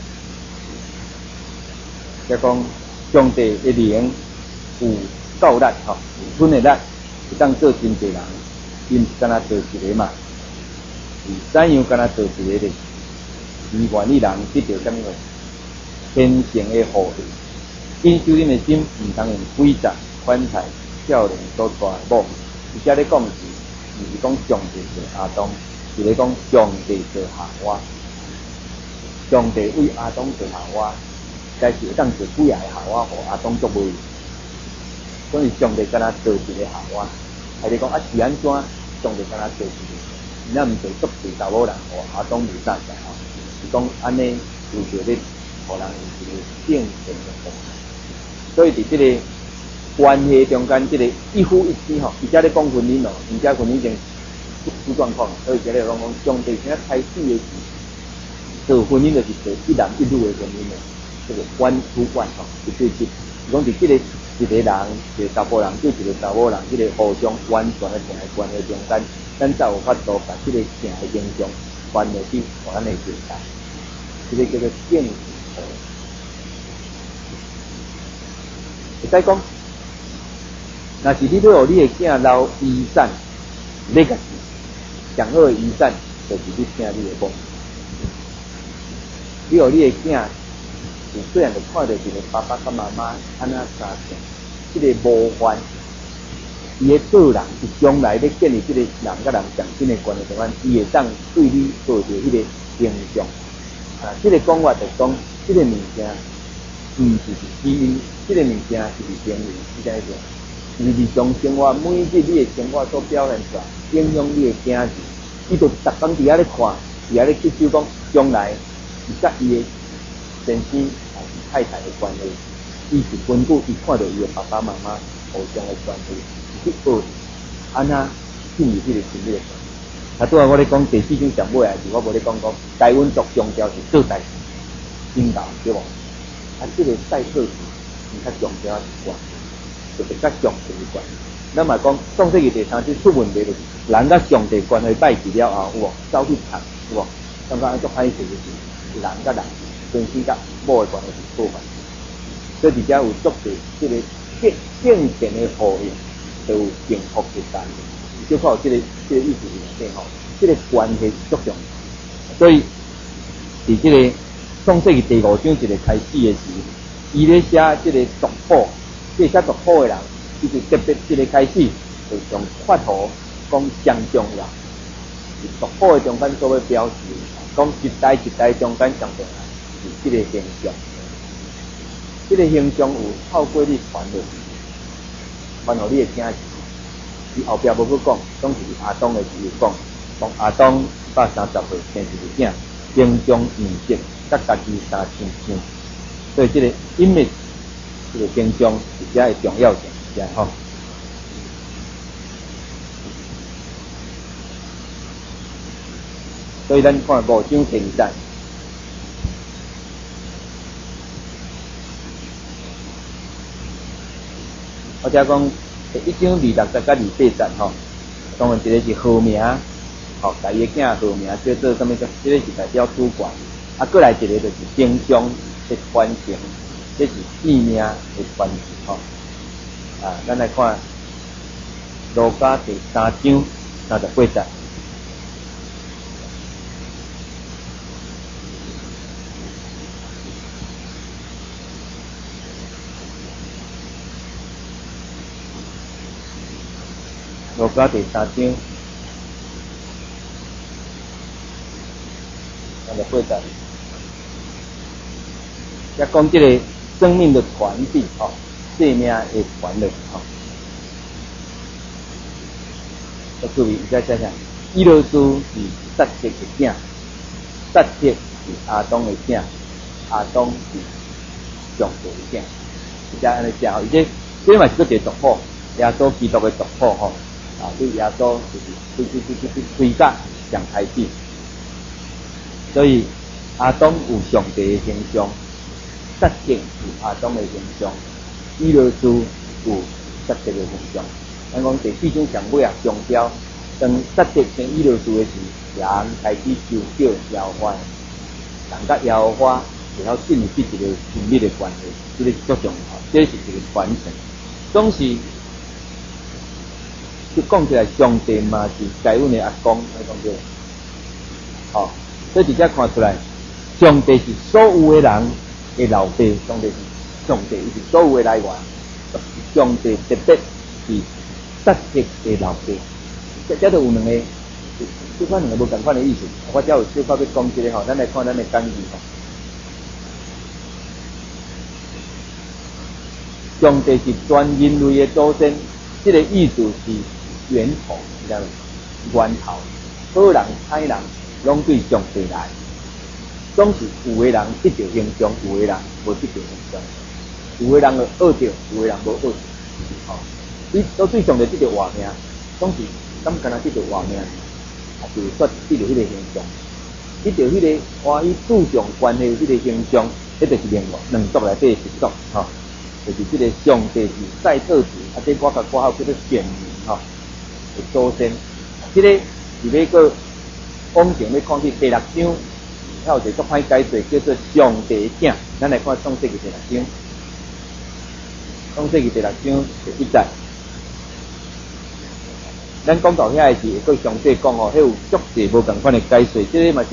S1: 即讲上帝的灵有够力吼，有吞的力，会当做真济人，因是敢若做一个嘛，是怎样敢若做一个咧？伊愿意人得到什么天性的护佑，因修恁的心，毋通用诡诈、款待、少年所带的某。而且咧讲是，毋是讲上帝做阿当。是咧讲上帝做夏娃，上帝为阿当做夏娃，该是会当做几下夏娃，互阿当作袂。所以上帝敢若做一个夏娃，还是讲啊是安怎？上帝敢若做一个，咱毋做做对查某人，互阿当袂散在吼。是讲安尼有着咧，互人有一个正常的服务。所以伫即个关系中间，即、这个一夫一妻吼，而且咧讲婚姻咯，而且婚姻经。出状况，所以今日讲讲上帝现在开始的是做婚姻，就是做一男一女的婚姻的，这个one to one吼，一对一。是讲伫即个一个人，一个查甫人对一个查某人，即、这个互相完全的性的关系中间，咱才有法度把即个性的形象传落去互咱的现代，这个叫做正义。会使讲，若是你要互你的囝留遗产，你家己。上好的遗产就是你听你的讲， 你有你的囝，有虽然就看到一个爸爸甲妈妈安那相像，这个模范，伊的做人，伊将来要建立这个人甲人上亲的关系中间，伊会当对你做着迄个形象。啊，这个讲法就讲，这个物件，毋是是基因，这个物件就是行为，你知影无？就是日常生活每日你的生活所表现出来，影响你的囝儿，伊就逐工伫遐咧看，伫遐咧吸收讲将来伊甲伊的先生还是太太的关系，伊是根据伊看到伊的爸爸妈妈互相的关系，去学安那建立这个亲密的关系。啊，拄仔我咧讲第四种上尾啊，是我无咧讲讲，台湾族强调是做代志，领导对无？啊，这个赛特是伊较强调是关系，就是较上帝的关系。咱嘛讲创世纪第三章出问题就是人甲上帝关系歹去了后，有无走去谈，有无？感觉安足歹势就是人甲人，先生甲某的关系是破坏。所以伫遮有足侪这个正正前的呼应，都有幸福的感觉。就靠这个这个意思是啥吼？这个关系足重要。所以伫这个创世纪第五章一个开始的时，伊咧写这个族谱，这个写族谱的人，伊就特别这个开始就用画图讲相重要。族谱的中间所要表示，讲一代一代中间上重要是这个形象。这个形象有透过你传落去，传互你的囝儿。伊后壁无去讲，总是阿当的时候讲，讲阿当百三十岁生一个囝，形象面色甲家己相亲像，所以这个 image 这个形象是遮的重要性，是啊吼。所以咱看五章第二节，或者讲。一章二六节甲二八节吼，当然一个是号名，吼，家己个囝号名叫做什么叫？这个是代表主管，啊，过来一个就是形象的传承，这是性命的传承吼。啊，咱来看路加第三章三十八节。路加第三章三十八节，也讲这个生命的传递，吼，生命的传落，吼。要注意，再想想，以罗斯是撒切的囝，撒切是阿当的囝，阿当是上帝的囝，是这安尼写吼。而且这嘛是个地族谱，耶稣基督的族谱，吼。啊，对耶稣就是对对对对对推甲上开始，所以阿当有上帝的形象，撒切有阿当的形象，以罗斯有撒切的形象。咱讲第四章上尾啊，强调当撒切跟以罗斯的时，人开始求叫耶和华，人甲耶和华然后建立起一个亲密的关系，这个是足重要，这是一个传承，总是。就讲起来，上帝嘛是台湾的阿公来讲对，哦，所以直接看出来，上帝是所有的人的老爸，上帝是上帝，伊是所有的来源，上帝特别是撒切的老爸，这这都有两个，这款两个无同款的意思。我只有小可要讲这个吼，咱来看咱的讲义吼。上帝是全人类的祖先，这个意思是。源头，你知道吗？源头，好人歹人拢对上帝来，总是有的人得到形象，有的人无得到形象，有的人会学着，有的人无学着。哦，你都对上帝得到活命，总是敢敢若得到活命，也就是说得到迄个形象，得到迄个欢喜注重关系迄个形象，迄就是另外两族内底一族，吼，就是这个上帝是赛特子，啊，这我甲挂号叫做显明，吼。祖先，这个是要个往前要看去第六章，还有一个足歹解释叫做上帝的囝。咱来看创世纪第六章，创世纪第六章第一节，咱讲到遐个时，个详细讲哦，迄有足侪无共款的解释，这个嘛是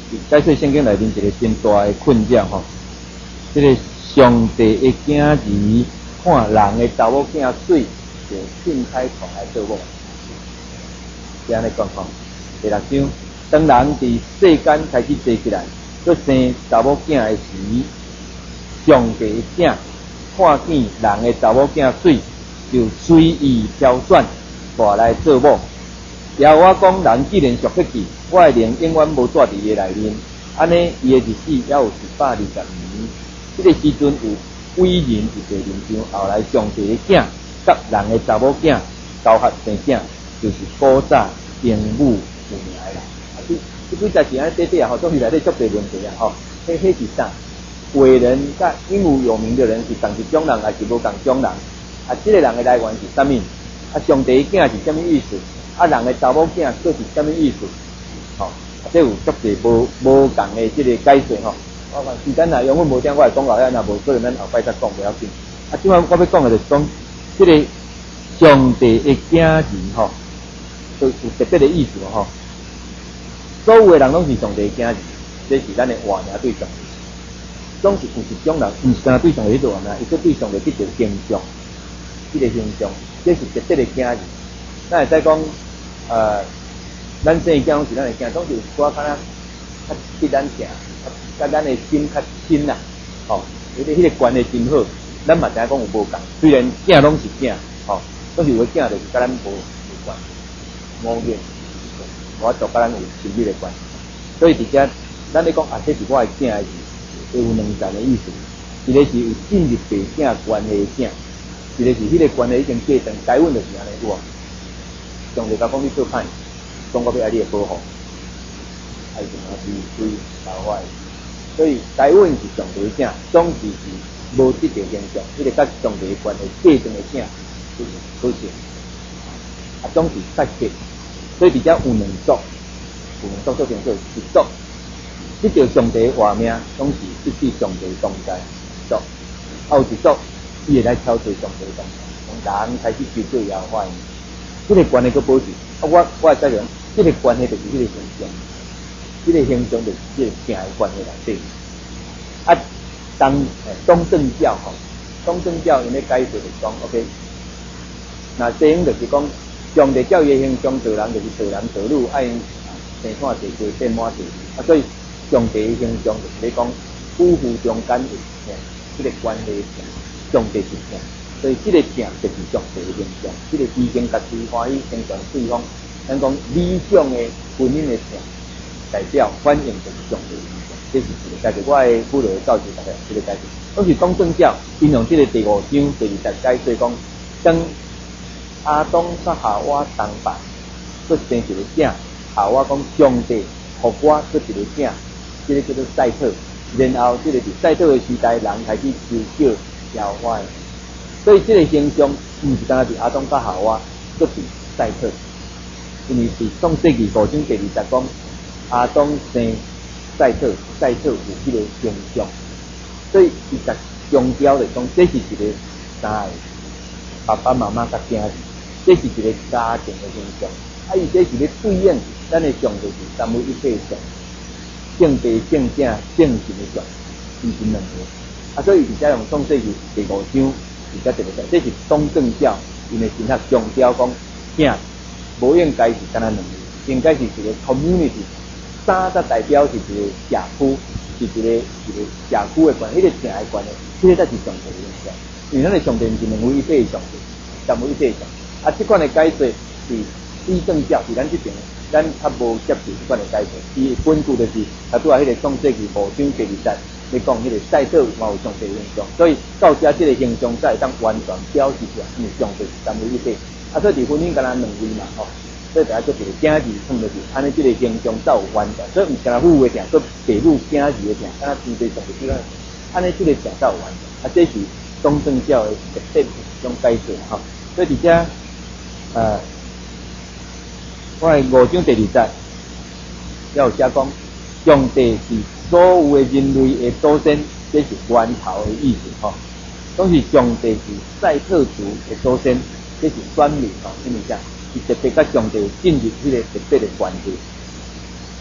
S1: 解说圣经内面一个真大的困扰吼，这个上帝的囝儿看人的查某囝水，就凊彩看来做某，是安尼状况。第六章，当人伫世间开始坐起来，做生查某囝的时，上帝的囝看见人的查某囝水，就随意挑选，带来做某。也我讲人既然属血气，我的灵永远无住伫伊内面，安尼伊的日子也有一百二十年。这个时阵有伟人伫地面上，后来上帝的囝甲人的查某囝交合生囝，就是古早英武有名的啦。啊，这这几十年安尼短短啊，吼，总是内底足侪问题啊，吼，迄迄是啥？伟人甲英武有名的人是同一种人，还是无同种人？啊，这个人的来源是啥物？啊，上帝的囝是啥物意思？啊，人的查某囝佫是啥物意思？吼、哦，啊，这有足侪无无共的这个解说吼。我讲时间若用阮无听，我会讲落遐，若无可能咱后摆再讲袂要紧。啊，即摆我要讲的就是讲，这个上帝的囝儿吼，都有特别的意思吼。所有的人拢是上帝的囝儿，这是咱的话名对象。总是有一种人，毋是干对上帝迄个话名，伊佫对上帝迄个形象，这个形象，这是特别的囝儿。咱会使讲。呃，咱生囝拢是咱的囝，总是有一寡较较比咱正，甲咱的心较亲啦，吼，迄个迄个关系真好。咱嘛知影讲有无共，虽然囝拢是囝，吼，总是有个囝就是甲咱无有关，无缘，我做甲咱有亲密的关系。所以伫遮，咱咧讲啊，这是我的囝的，有两层的意思。一个是有进入爸囝关系的囝，一个是迄个关系已经界定，该稳就是安尼有无？上帝甲讲你做歹，讲我要爱你的保护，爱什么是对老坏，所以该稳是上帝的囝，总是是无这个现象，迄、那个甲上帝的关系界定的囝就是可惜，啊总是确切，所以比较有两组，有两组做成做一组，这条上帝的话名总是一致上帝同在组，啊有一组伊会来挑选上帝同在，从人开始追究摇坏。这个关系佮保持，啊，我我会再讲，这个关系就是这个形象，这个形象就是这个正的关系内底。啊，当诶东正教吼，东正教因咧解释就是讲 ，OK， 那西方就是讲，上帝教伊的形象做人就是做男做女，爱生产地地变满地，啊，所以上帝的形象就是咧讲夫妇中间的诶，这个关系正，上帝是正。所以这个正就是上帝的形象，这个已经家己欢喜成全对方，咱讲理想的婚姻的正，代表反映就是上帝的形象，这是一个解释。我的辅导的教授大概这个解释，都是东正教引用这个第五章第二十解说讲，当阿当甲夏娃同伴，佫生一个囝，夏娃讲上帝互我佫一个囝，这个叫做赛特，然后这个是赛特的时代，人开始求救摇坏。所以这个形象毋是单单是阿当甲夏娃，佫是赛特，因为是创世纪五章第二十讲，阿当生赛特，赛特有这个形象，所以伊甲强调的讲，这是一个啥？爸爸妈妈甲囝儿，这是一个家庭的形象。啊，伊这是咧对应咱的上帝是三位一体上，圣父、圣子、圣神的上，伊是两个。啊，所以而且用创世纪第五章。而且特别在，这是东正教，因为神学强调讲，囝无应该是干那两个，应该是一个 community， 三则代表是一个社区，是一个一个社区的关系，迄、那个正的关系，这个才是上帝的形象。因为咱的上帝是两位一体的上帝，三位一体的上帝。啊，这款的解说是非正教，是咱这边，咱较无接受这款的解说。伊根据就是，啊，拄啊，迄个创世纪五章第二十。你讲迄个赛特嘛有上帝的形象，所以到遮这个形象才会当完全表示出来，因为上帝是三位一体。啊，所以伫婚姻敢若两位嘛，吼、哦，所以大家做一个囝儿创落去，安尼这个形象才有完全。所以毋是干那父的正，做爸母囝儿的正，敢若真侪上帝即个，安尼这个正才有完全。啊，这是东正教的特别一种解释吼。所以伫遮，呃，我的五章第二节，也有写讲，上帝是。所有的人类的祖先，这是源头的意思吼。总是上帝是赛特族的祖先，这是选民吼，因为啥？是特别甲上帝进入迄个特别的关系。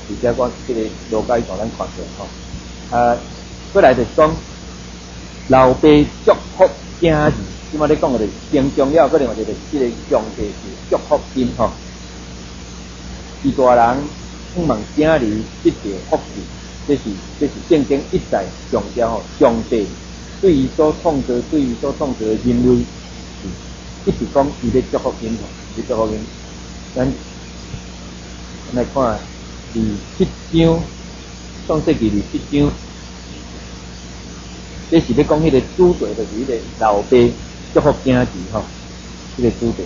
S1: 而且我这个罗家伊同咱看出来吼。啊，过来就是讲老爸祝福囝儿，即马咧讲个就是形中了，可能或者就是即个上帝是祝福因吼。伊大人希望囝儿得到福气，这是这是正经一再强调吼，上帝对伊所创造、对伊所创造的人类，一直讲伊咧祝福因吼，伊祝福因。咱咱来看二七章，创世纪二七章。这是咧讲迄个主题，就是迄个老爸祝福囝儿吼，迄个主题。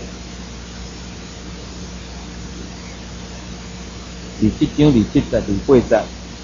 S1: 二七章二七节二八节，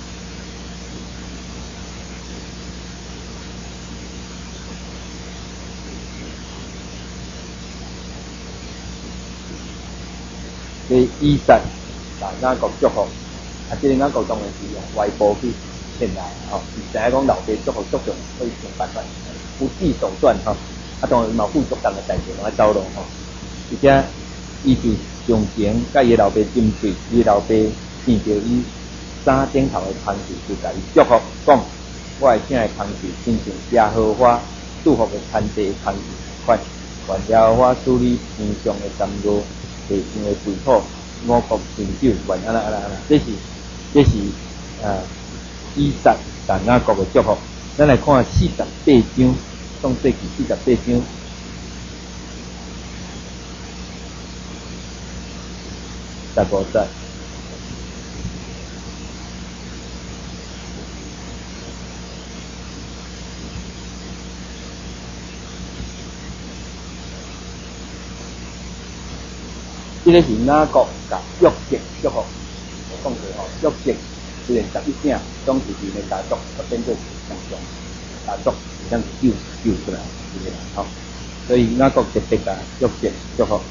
S1: 这以撒把雅各祝福，啊，这个雅各当然是用外部去骗来吼，知影讲老爸祝福足种可以想办法，不计手段吼，啊，当然嘛付出当个代价来走路吼，而且伊就上前甲伊老爸针对，伊老爸见到伊三顶头的空气，就甲伊祝福讲，我会请的空气亲像耶和华祝福的产地空气款，愿耶和华使你天上的甘露，地上的肥土，五谷成酒，愿安那安那安那，这是这是呃以撒甲雅各的祝福。咱来看四十八章，创世纪四十八章。十五节，这个是雅各甲约瑟祝福，我讲过吼，约瑟虽然十一领，总是伫咧家族，就变做上上家族，这样救救出来，是啦吼。所以雅各特别甲约瑟祝福。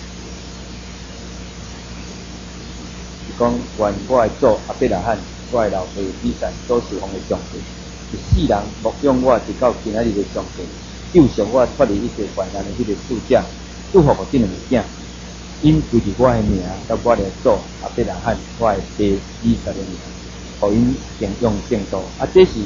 S1: 讲愿我的祖阿伯拉罕，我的老爸以撒所侍奉的上帝，是世人牧养我直到今仔日的上帝，救赎我脱离一切患难的迄个主者，祝福我这两个囝，因随着我的名，甲我的祖阿伯拉罕，我的爸以撒的名，互因敬用敬道。啊，这是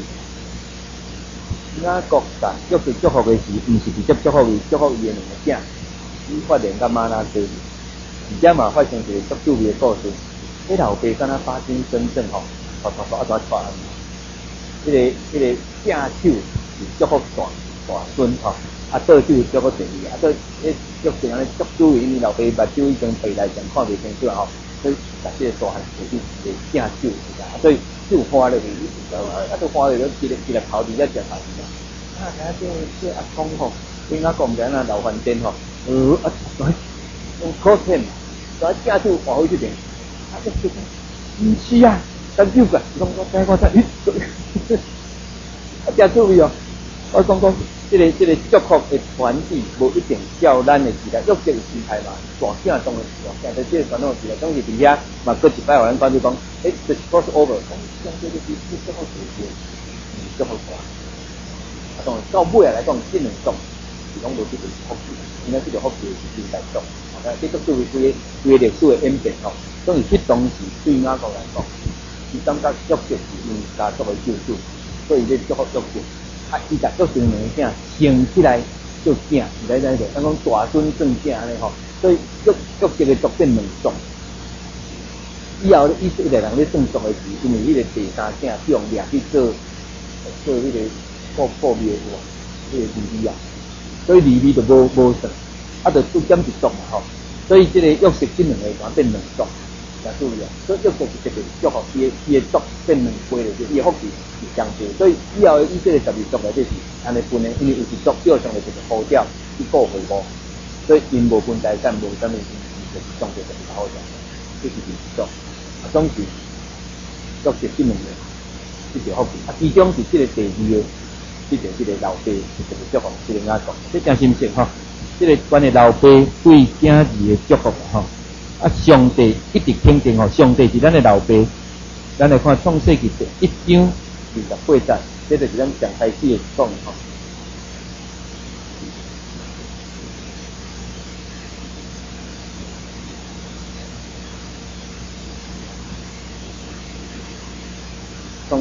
S1: 雅各甲约瑟祝福的时，毋是直接祝福伊，祝福伊的两个囝，伊发现甲玛拿多，而且嘛发生一个足趣味的故事。迄老爸敢若发生真正吼，拖拖拖啊，拖拖啊！迄个迄个正手是祝福大大孙吼，啊倒手祝福第二，啊倒迄约瑟安尼足注意，因为老爸目睭已经白来上看袂清楚吼，所以把这个大汉决定是正手是啊，所以手花落去，啊都花落去，一个一个头伫遐食头前，啊，睇下这这阿公吼，应该讲唔安那老饭店吼，呃啊，用可骗，所以正手换回去点。啊，这这唔是啊，等久个，讲我睇我睇，咦，啊，真趣味哦！我讲讲，这个这个祝福的传递，无一定照咱的时代，约瑟的时代嘛，大正当的时代，但是这个传统的时代，总是伫遐嘛，过一摆互咱讲就讲，诶，这是 cross over，讲相对就是祝福时间，祝福大。啊，当然到尾来讲，这两种是讲无这个福气，应该这个福气是真大种。啊，这个作为规个规个历史的演变吼。所以，迄当时对雅各来讲，伊感觉约瑟是因家族的救主，所以咧祝福约瑟。啊，伊甲约瑟两个囝生起来做囝，唔知知着，咱讲大孙正囝安尼吼。所以约约瑟的族变两族。以后以色列人咧算族的时，因为迄个第三囝去用掠去做做迄个破破灭个，迄个利未啊，所以利未就无无算，啊，就逐渐一族嘛吼。所以这个约瑟这两个转变两族。也注意啊，所以约瑟是特别祝福伊的伊的族变两倍了，就伊的福气是相对，所以以后以色列十二族内底是安尼分的，因为有一族叫上来就是呼召去过回无，所以因无分财产，无啥物事，就是上帝就是好着，这是二族，啊，总是约瑟这两个这个福气，啊，其中是这个第二个，这个这个老爸是特别祝福这个雅各，这真心实哈，这个关于老爸对囝儿的祝福哈。啊！上帝一直肯定吼，上帝是咱的老爸。咱来看创世纪第一章二十八节，这就是咱上开始的讲吼。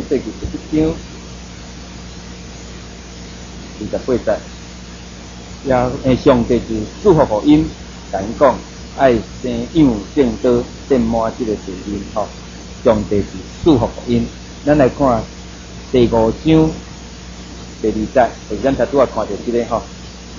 S1: 世纪第一章二十八节，也诶，上帝就祝福福音，甲因讲爱生养正道，占满即个罪因吼。上帝是祝福福音，咱来看第五章第二节，就是咱才拄啊看到即个吼。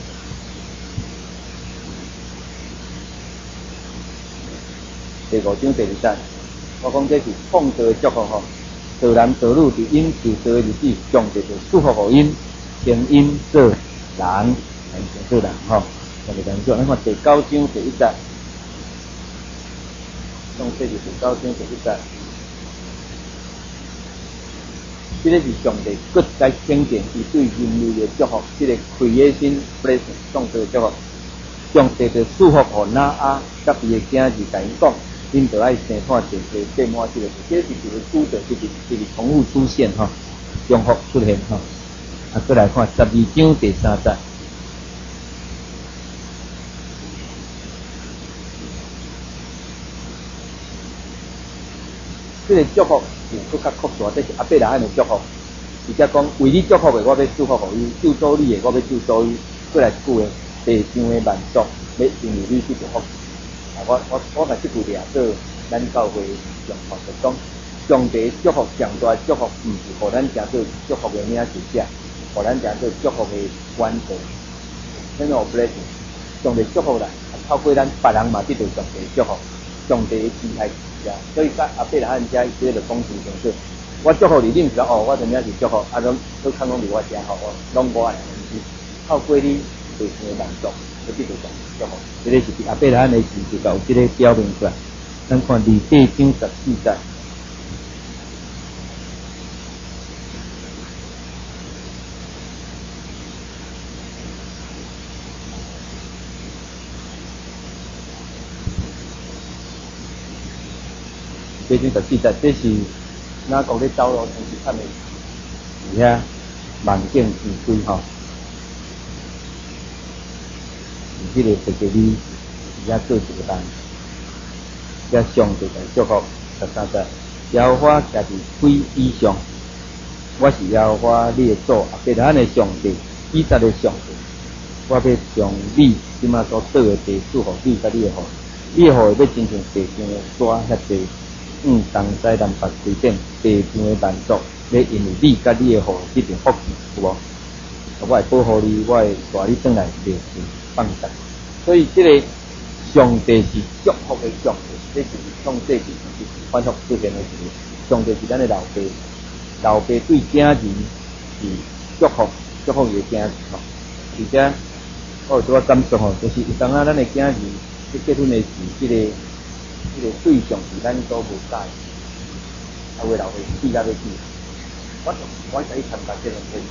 S1: 第五章第二节，我讲这是创造的祝福吼。道男道女伫因受造的日子，上帝就祝福福音，成因做人，成做人吼。上帝讲说，咱看第九章第一节，创世纪第九章第一节。这个是上帝搁再肯定伊对人类的祝福，这个 creation blessing 创造的祝福。上帝就祝福互那阿甲伊的囝儿，甲因讲，恁着爱生产全地，占满这个，这是一个主的，就是就是重复出现哈，重复出现哈。啊，再来看十二章第三节。这个祝福有更较扩大，这是阿伯拉罕的祝福。而且讲为你祝福的，我要祝福互伊；咒诅你的，我要咒诅伊。过来一句的，地上的万族要因为你去祝福。啊，我我我把这句俩做咱教会用法，就讲上帝祝福上大祝福，毋是互咱诚做祝福的名字写，互咱诚做祝福的关键。真有 blessing， 上帝祝福咱，透过咱别人嘛得到上帝祝福，上帝的期待。所以甲阿伯拉罕遮伊这个公平形式，我祝福你，你毋知道哦，我真正是祝福，啊，拢都看拢伫我遮吼，我拢无爱毋是透过你地上的万族，去得到上帝祝福。这个是伫阿伯拉罕的时就有这个表明出来。咱看第八章十四节。八章十四节，这是咱讲咧走路同时看的，而且万境之规吼，这个这个你而且做一个单，也上帝来祝福十三节，耶和华徛伫水以上，我是耶和华你的主，阿伯拉罕的上帝，以撒的上帝，我要将你即马所得的地祝福你甲你的户，你的户要亲像地上的沙遐济。嗯，东西南北随便，地上的万族，要因为你甲你的户一定福气，有无？我会保护你，我会带你转来灭尽放下。所以这个上帝是祝福的上帝，这就是创世纪是反复出现的事。上帝是咱的老爸，老爸对囝儿是祝福，祝福伊的囝儿吼。而且我有做感受吼，就是有当啊，咱的囝儿去结婚的时，这个。这个对象是咱所无解，啊，为老爸死甲要死，我我可以参加结婚典礼，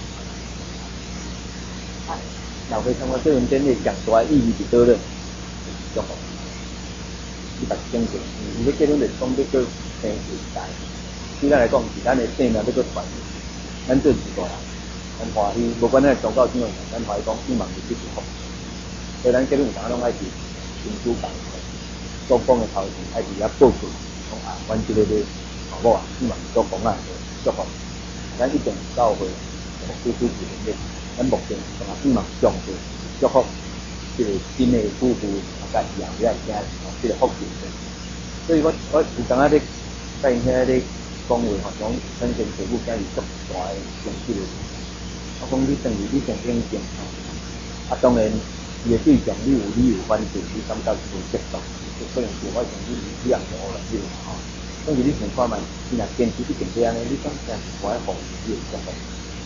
S1: 啊，老爸参加结婚典礼上大意义是倒咧，祝福，你把坚持，你要结婚是讲要做生世代，对咱来讲是咱的生命要做传，咱做一大人，咱欢喜，无管咱宗教怎样，咱欢喜讲希望是去祝福，所以咱结婚啥拢爱是民主党。所讲的头前，爱伫遐报出，讲啊，阮即个咧父母啊，希望所讲啊，祝福，咱一定教会目标对自己，咱目前同啊希望上帝祝福即个新的夫妇啊，甲以后遐囝哦，即个福气。所以我我有当啊咧在遐咧讲话吼，讲真正父母囝是足大诶成绩诶。我讲你等于你上肯定吼，啊当然伊诶对象你有理有反对，你感觉是无接受。可能是我从你你养着我了，对吼。所以你先看卖，你若坚持一定这样呢，你讲真是我爱放你的祝福。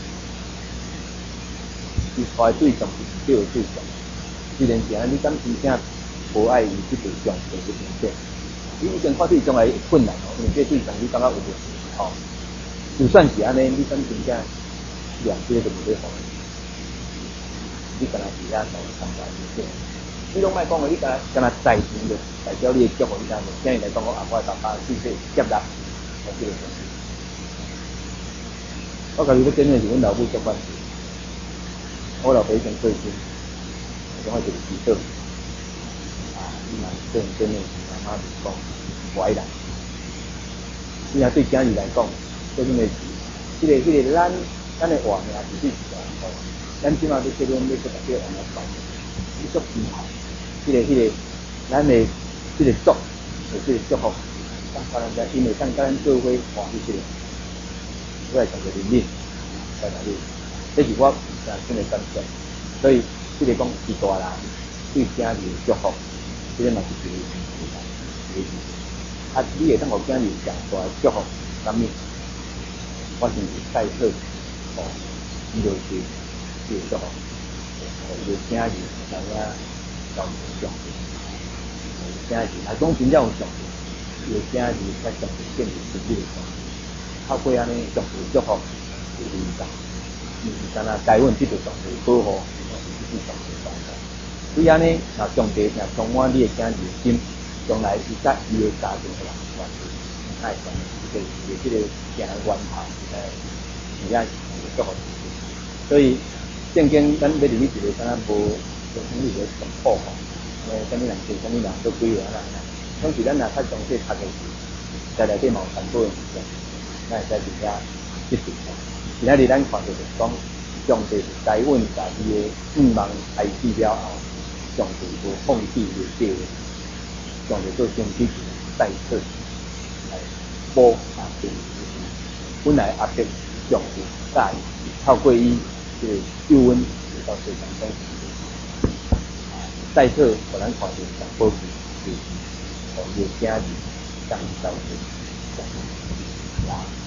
S1: 你带对象是对的对象，虽然是安，你敢真正无爱伊去对象，就是明显。你以前看对象来困难哦，因为这对象你感觉有问题吼。就算是安尼，你敢真正两边都无咧好，你敢若是遐做参加一些。你拢莫讲个，你敢敢若在钱着，代表你的祝福，你知无？现在来讲，我阿我爸爸去说接纳，我这个东西。我家己要见面是阮老母做关系，我老爸已经退休，我就是知道，啊，伊嘛做见面是妈妈是讲坏人，你若对囝儿来讲，做咩事， 这个、这个咱咱的话呢，绝对是这样子。咱起码要结论要说这个话来讲，你说平衡，这个、这个咱的这个作，这个祝福，当然在因为当咱做伙换这些，我来讲个理念，在哪里？这是我真正的感受。所以，这个讲是大人对家里的祝福，这个嘛是一个一个。啊，你会当互囝儿上大的祝福，啥物？我就是在册哦，伊就是这个祝福，哦，伊囝儿知影交上帝，囝儿啊，讲真正有上帝，伊囝儿才上帝建立自己的上帝，透过安尼上帝祝福就是讲，毋是干那该阮得到上帝保护，是上帝帮助。所以安尼，若上帝若充满你的囝儿的心。将来伊甲伊的家庭的人关系，爱上这个这个行源头，诶，而家祝福。所以圣经咱要入去一个敢若无就什么个上好吼，诶，什么人做什么人做几个人，总是咱若较详细读个字，在内底嘛有淡薄的物件，咱会使真正记住。今仔日咱看到就是讲，上帝是该阮家己的五万孩子了后，上帝无放弃伊的计划。上帝做身体在册来保啊，就是本来阿伯上帝在透过伊这个救恩来到世上中，在册互咱看到上宝贵，就是互伊的囝儿当到这上帝。